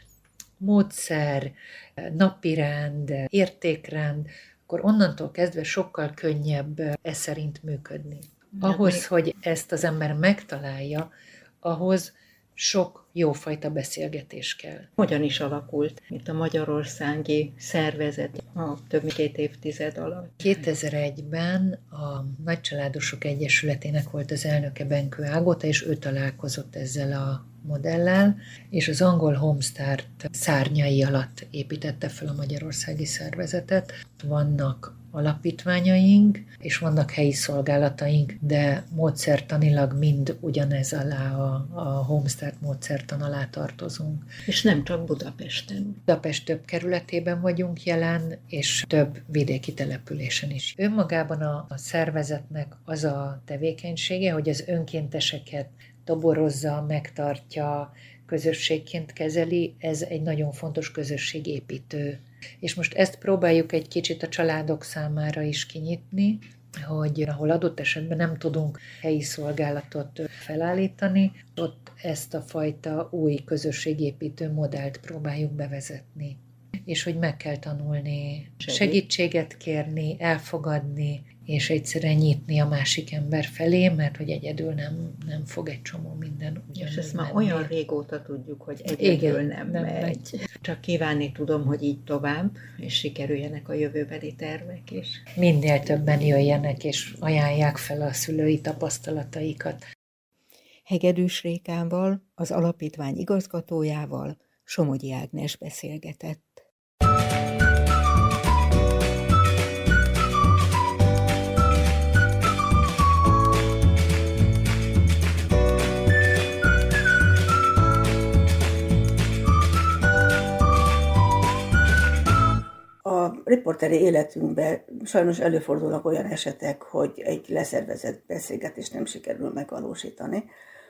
módszer, napirend, értékrend, akkor onnantól kezdve sokkal könnyebb e szerint működni. Ahhoz, hogy ezt az ember megtalálja, ahhoz sok jófajta beszélgetés kell. Hogyan is alakult itt a magyarországi szervezet a több mint két évtized alatt? kétezer-egyben a Nagycsaládosok Egyesületének volt az elnöke Benkő Ágota, és ő találkozott ezzel a modellel, és az angol Homestart szárnyai alatt építette fel a magyarországi szervezetet. Vannak alapítványaink, és vannak helyi szolgálataink, de módszertanilag mind ugyanez alá a, a Homestart módszertan alá tartozunk. És nem csak Budapesten. Budapest több kerületében vagyunk jelen, és több vidéki településen is. Önmagában a, a szervezetnek az a tevékenysége, hogy az önkénteseket toborozza, megtartja, közösségként kezeli, ez egy nagyon fontos közösségépítő. És most ezt próbáljuk egy kicsit a családok számára is kinyitni, hogy ahol adott esetben nem tudunk helyi szolgálatot felállítani, ott ezt a fajta új közösségépítő modellt próbáljuk bevezetni. És hogy meg kell tanulni, segítséget kérni, elfogadni, és egyszerűen nyitni a másik ember felé, mert hogy egyedül nem, nem fog egy csomó minden ugyanúgy. És ezt már menni. olyan régóta tudjuk, hogy egyedül nem, nem megy. megy. Csak kívánni tudom, hogy így tovább, és sikerüljenek a jövőbeli tervek is. Minél többen jöjjenek, és ajánlják fel a szülői tapasztalataikat. Hegedűs Rékával, az alapítvány igazgatójával Somogyi Ágnes beszélgetett. A riporteri életünkben sajnos előfordulnak olyan esetek, hogy egy leszervezett beszélgetést nem sikerül megvalósítani.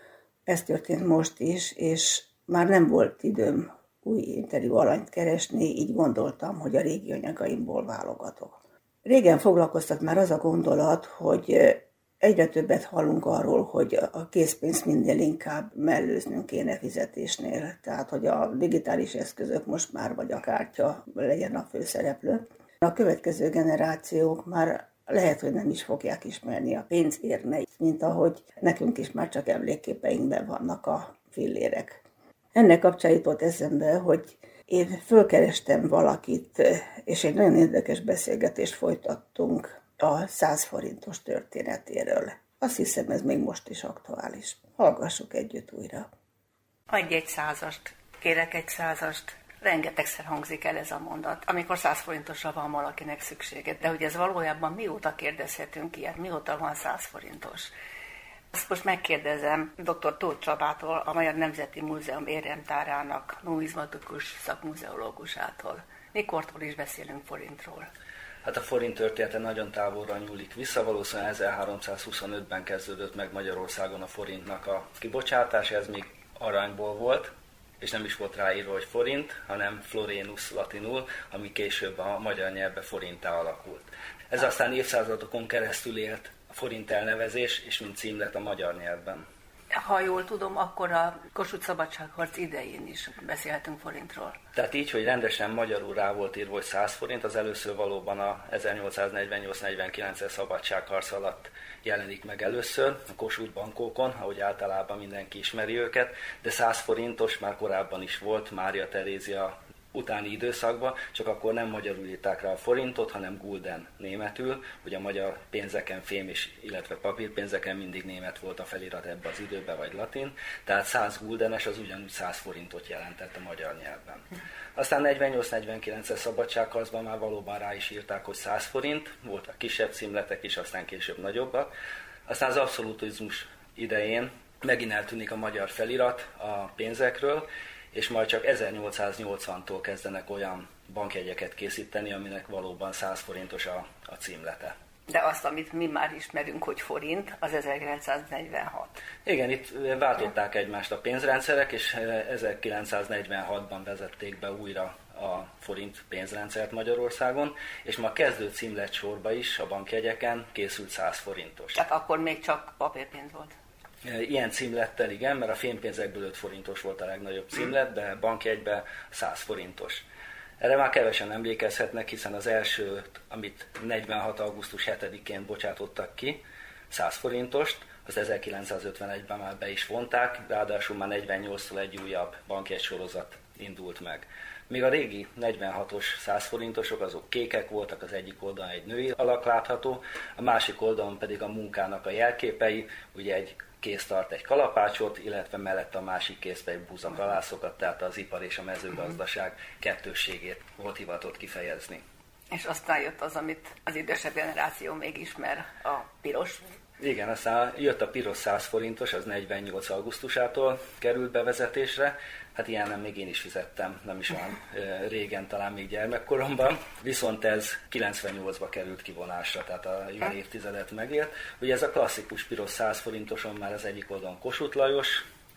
Ez történt most is, és már nem volt időm új interjú alanyt keresni, így gondoltam, hogy a régi anyagaimból válogatok. Régen foglalkoztat már az a gondolat, hogy egyre többet hallunk arról, hogy a készpénzt minél inkább mellőznünk kéne fizetésnél. Tehát, hogy a digitális eszközök most már, vagy a kártya legyen a főszereplő. A következő generációk már lehet, hogy nem is fogják ismerni a pénz érmeit, mint ahogy nekünk is már csak emlékképeinkben vannak a fillérek. Ennek kapcsán jutott eszembe, hogy én fölkerestem valakit, és egy nagyon érdekes beszélgetést folytattunk a száz forintos történetéről. Azt hiszem, ez még most is aktuális. Hallgassuk együtt újra. Adj egy százast, kérek egy százast. Rengetegszer hangzik el ez a mondat, amikor száz forintosra van valakinek szüksége. De hogy ez valójában mióta kérdezhetünk ilyet, mióta van száz forintos? Azt most megkérdezem dr. Tóth Csabától, a Magyar Nemzeti Múzeum éremtárának numizmatikus szakmuzeológusától. Mikortól is beszélünk forintról? Hát a forint története nagyon távolra nyúlik vissza, valószínűleg ezerháromszázhuszonötben kezdődött meg Magyarországon a forintnak a kibocsátása, ez még aranyból volt, és nem is volt ráírva, hogy forint, hanem florinus latinul, ami később a magyar nyelvbe forinttá alakult. Ez aztán évszázadokon keresztül élt a forint elnevezés, és mint címlet a magyar nyelvben. Ha jól tudom, akkor a Kossuth-szabadságharc idején is beszélhetünk forintról. Tehát így, hogy rendesen magyarul rá volt írva, hogy száz forint, az először valóban a ezernyolcszáznegyvennyolc negyvenkilences szabadságharc alatt jelenik meg először, a Kossuth bankókon, ahogy általában mindenki ismeri őket, de száz forintos már korábban is volt, Mária Terézia utáni időszakban, csak akkor nem magyarul írták rá a forintot, hanem gulden németül, ugye a magyar pénzeken, fém és illetve papírpénzeken mindig német volt a felirat ebbe az időben, vagy latin, tehát száz guldenes az ugyanúgy száz forintot jelentett a magyar nyelvben. Aztán negyvennyolc negyvenkilences szabadságharcban már valóban rá is írták, hogy száz forint, voltak kisebb címletek is, aztán később nagyobbak. Aztán az abszolutizmus idején megint eltűnik a magyar felirat a pénzekről, és majd csak ezernyolcszáznyolcvantól kezdenek olyan bankjegyeket készíteni, aminek valóban száz forintos a, a címlete. De azt, amit mi már ismerünk, hogy forint, az ezerkilencszáznegyvenhat. Igen, itt váltották egymást a pénzrendszerek, és ezerkilencszáznegyvenhatban vezették be újra a forint pénzrendszert Magyarországon, és ma a kezdő címlet sorba is a bankjegyeken készült száz forintos. Tehát akkor még csak papírpénz volt? Ilyen címlettel igen, mert a fémpénzekből öt forintos volt a legnagyobb címlet, de bankjegyben száz forintos. Erre már kevesen emlékezhetnek, hiszen az első, amit negyvenhat. augusztus hetedikén bocsátottak ki, száz forintost, az ezerkilencszázötvenegyben már be is vonták, ráadásul már negyvennyolctól egy újabb bankjegy sorozat indult meg. Még a régi negyvenhatos száz forintosok azok kékek voltak, az egyik oldalon egy női alak látható, a másik oldalon pedig a munkának a jelképei, ugye egy kéz tart egy kalapácsot, illetve mellett a másik kézbe egy búzakalászokat, tehát az ipar és a mezőgazdaság kettősségét volt hivatott kifejezni. És aztán jött az, amit az idősebb generáció még ismer, a piros. Igen, aztán jött a piros száz forintos, az negyvennyolc. augusztusától került bevezetésre. Hát ilyenen még én is fizettem, nem is olyan régen, talán még gyermekkoromban. Viszont ez kilencvennyolcba került kivonásra, tehát a jövő évtizedet megélt. Ugye ez a klasszikus piros száz forintoson már az egyik oldalon Kossuth Lajos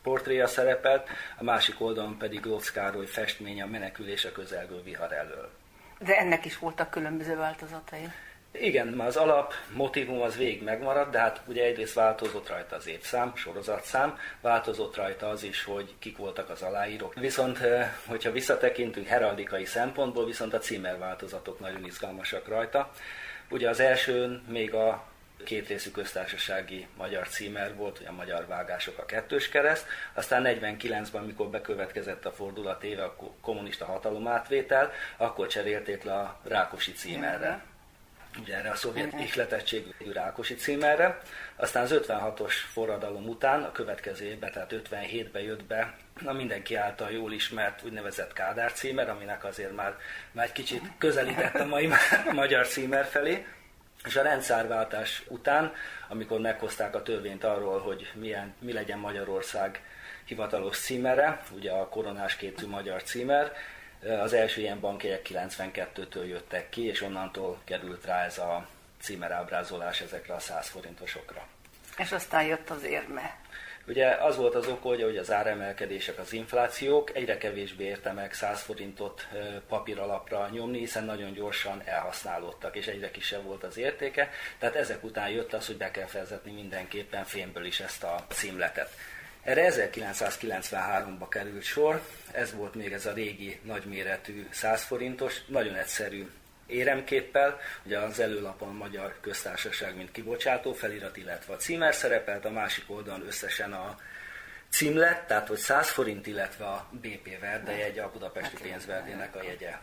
portréja szerepelt, a másik oldalon pedig Glocz Károly festménye, a menekülés a közelgő vihar elől. De ennek is voltak különböző változatai. Igen, már az alap motívum az végig megmaradt, de hát ugye egyrészt változott rajta az évszám, sorozatszám, változott rajta az is, hogy kik voltak az aláírók. Viszont, hogyha visszatekintünk heraldikai szempontból, viszont a címerváltozatok nagyon izgalmasak rajta. Ugye az elsőn még a kétrészű köztársasági magyar címer volt, ugye a magyar vágások, a kettős kereszt, aztán negyvenkilencben, amikor bekövetkezett a fordulat éve, a kommunista hatalomátvétel, akkor cserélték le a Rákosi címerre. Ugye erre a szovjet ihletettségű Rákosi címerre. Aztán az ötvenhatos forradalom után, a következő évben, tehát ötvenhétben jött be a mindenki által jól ismert úgynevezett Kádár címer, aminek azért már, már egy kicsit közelített a mai magyar címer felé. És a rendszerváltás után, amikor meghozták a törvényt arról, hogy milyen, mi legyen Magyarország hivatalos címere, ugye a koronás kétű magyar címer, az első ilyen bankjegyek kilencvenkettőtől jöttek ki, és onnantól került rá ez a címerábrázolás ezekre a száz forintosokra. És aztán jött az érme. Ugye az volt az oka, hogy az áremelkedések, az inflációk, egyre kevésbé érte meg száz forintot papíralapra nyomni, hiszen nagyon gyorsan elhasználódtak, és egyre kisebb volt az értéke. Tehát ezek után jött az, hogy be kell vezetni mindenképpen fémből is ezt a címletet. Erre ezerkilencszázkilencvenháromba került sor, ez volt még ez a régi nagyméretű száz forintos, nagyon egyszerű éremképpel, ugye az előlapon a Magyar Köztársaság mint kibocsátó felirat, illetve a címer szerepelt, a másik oldalon összesen a címlet, tehát hogy száz forint, illetve a bé pé Verde jegye, a Budapesti Pénzverdének a jegye.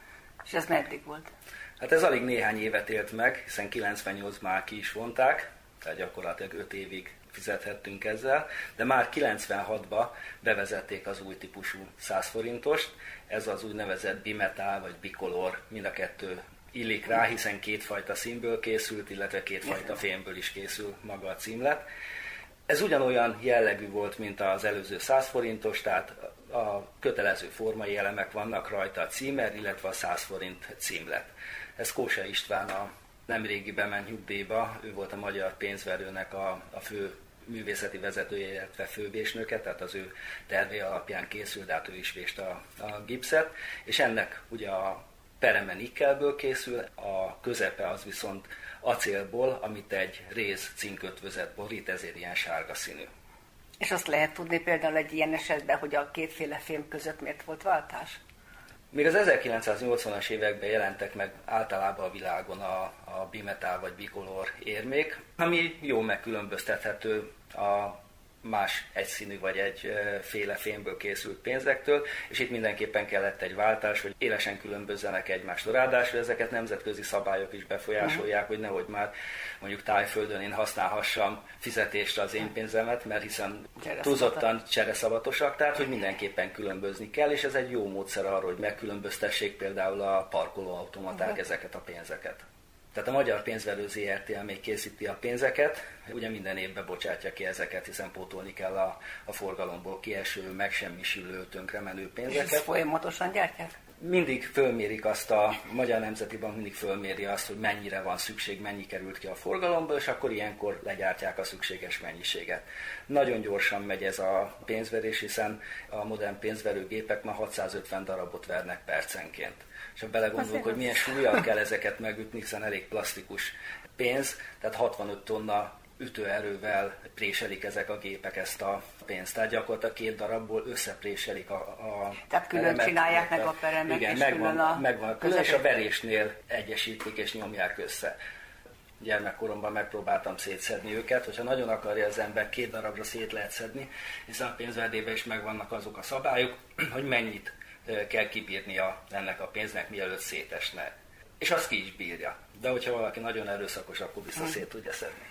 És ez meddig volt? Hát ez alig néhány évet élt meg, hiszen kilencvennyolcban már ki is vonták, tehát gyakorlatilag öt évig fizethettünk ezzel, de már kilencvenhatban bevezették az új típusú száz forintost, ez az úgynevezett bimetál vagy bicolor, mind a kettő illik rá, hiszen kétfajta színből készült, illetve kétfajta fémből is készül maga a címlet. Ez ugyanolyan jellegű volt, mint az előző száz forintos, tehát a kötelező formai elemek vannak rajta, a címer, illetve a száz forint címlet. Ez Kósa István a nemrégi bement nyugdíjba, ő volt a Magyar Pénzverőnek a, a fő művészeti vezetője, illetve fővésnöke, tehát az ő tervé alapján készült, de hát ő is vést a, a gipszet, és ennek ugye a pereme nikkelből készül, a közepe az viszont acélból, amit egy réz cinkötvözet borít, ezért ilyen sárga színű. És azt lehet tudni például egy ilyen esetben, hogy a kétféle fém között miért volt váltás? Még az ezerkilencszáznyolcvanas években jelentek meg általában a világon a, a bimetál vagy bicolor érmék, ami jól megkülönböztethető a más egyszínű vagy egyféle fémből készült pénzektől, és itt mindenképpen kellett egy váltás, hogy élesen különbözzenek egymástól. Ráadásul ezeket nemzetközi szabályok is befolyásolják, hogy nehogy már mondjuk Tájföldön én használhassam fizetésre az én pénzemet, mert hiszen túlzottan csereszavatosak, tehát hogy mindenképpen különbözni kell, és ez egy jó módszer arra, hogy megkülönböztessék például a parkolóautomaták uh-huh. ezeket a pénzeket. Tehát a Magyar Pénzverő zé er té még készíti a pénzeket, ugye minden évben bocsátja ki ezeket, hiszen pótolni kell a, a forgalomból kieső, megsemmisülő, tönkremenő pénzeket. És ezt folyamatosan gyártják? Mindig fölmérik azt, a Magyar Nemzeti Bank mindig fölméri azt, hogy mennyire van szükség, mennyi került ki a forgalomból, és akkor ilyenkor legyártják a szükséges mennyiséget. Nagyon gyorsan megy ez a pénzverés, hiszen a modern pénzverőgépek már hatszázötven darabot vernek percenként. És ha belegondolunk, hogy milyen súllyal kell ezeket megütni, hiszen elég plastikus pénz, tehát hatvanöt tonna ütőerővel préselik ezek a gépek ezt a pénzt. Tehát gyakorlatilag két darabból összepréselik a, a Tehát külön elemet, csinálják meg a peremet, igen, és megvan, külön a... megvan külön, és a verésnél egyesítik és nyomják össze. Gyermekkoromban megpróbáltam szétszedni őket, hogyha nagyon akarja az ember, két darabra szét lehet szedni, hiszen a pénzverdében is megvannak azok a szabályok, hogy mennyit kell kibírnia ennek a pénznek, mielőtt szétesne. És azt ki is bírja. De hogyha valaki nagyon erőszakos, akkor vissza szét tudja szedni.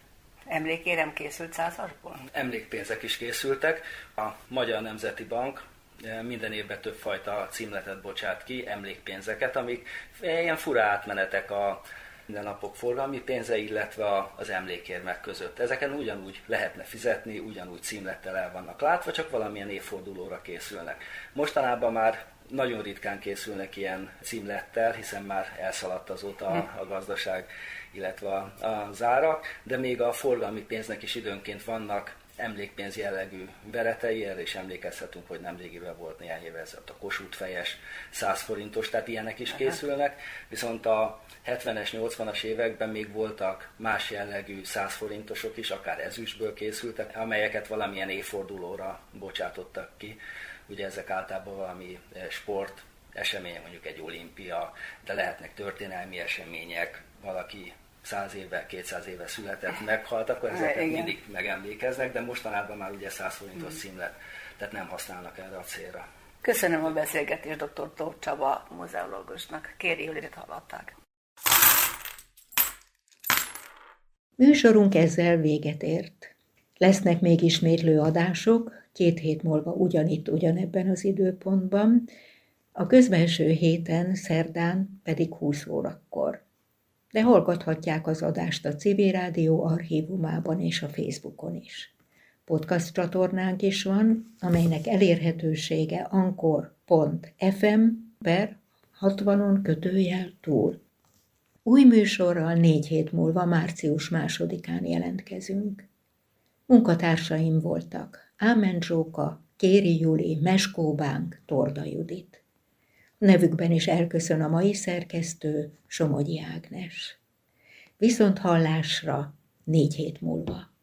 Emlékérem készült százasból? Emlékpénzek is készültek. A Magyar Nemzeti Bank minden évben többfajta címletet bocsát ki, emlékpénzeket, amik ilyen fura átmenetek a mindennapok forgalmi pénze, illetve az emlékérmek között. Ezeken ugyanúgy lehetne fizetni, ugyanúgy címlettel el vannak látva, csak valamilyen évfordulóra készülnek. Mostanában már nagyon ritkán készülnek ilyen címlettel, hiszen már elszaladt azóta a, a gazdaság, illetve az árak, de még a forgalmi pénznek is időnként vannak emlékpénz jellegű veretei, erre is emlékezhetünk, hogy nemrégiben volt néhány éve ez a Kossuth fejes száz forintos, tehát ilyenek is készülnek, viszont a hetvenes, nyolcvanas években még voltak más jellegű száz forintosok is, akár ezüstből készültek, amelyeket valamilyen évfordulóra bocsátottak ki. Ugye ezek általában valami sport események, mondjuk egy olimpia, de lehetnek történelmi események, valaki száz éve, kétszáz éve született, meghalt, akkor ezeket Igen. mindig megemlékeznek, de mostanában már ugye száz forintos színlet, tehát nem használnak erre a célra. Köszönöm a beszélgetést doktor Tóth Csaba muzeológusnak. Kéri Julit hallották. Műsorunk ezzel véget ért. Lesznek még ismétlő adások, két hét múlva ugyanitt, ugyanebben az időpontban, a közbenső héten, szerdán pedig húsz órakor. De hallgathatják az adást a Civil Rádió archívumában és a Facebookon is. Podcast csatornánk is van, amelynek elérhetősége ankor pont ef em per hatvanon kötőjel túl. Új műsorral négy hét múlva, március másodikán jelentkezünk. Munkatársaim voltak Ámen Zsóka, Kéri Juli, Meskó Bánk, Torda Judit. Nevükben is elköszön a mai szerkesztő, Somogyi Ágnes. Viszont hallásra négy hét múlva.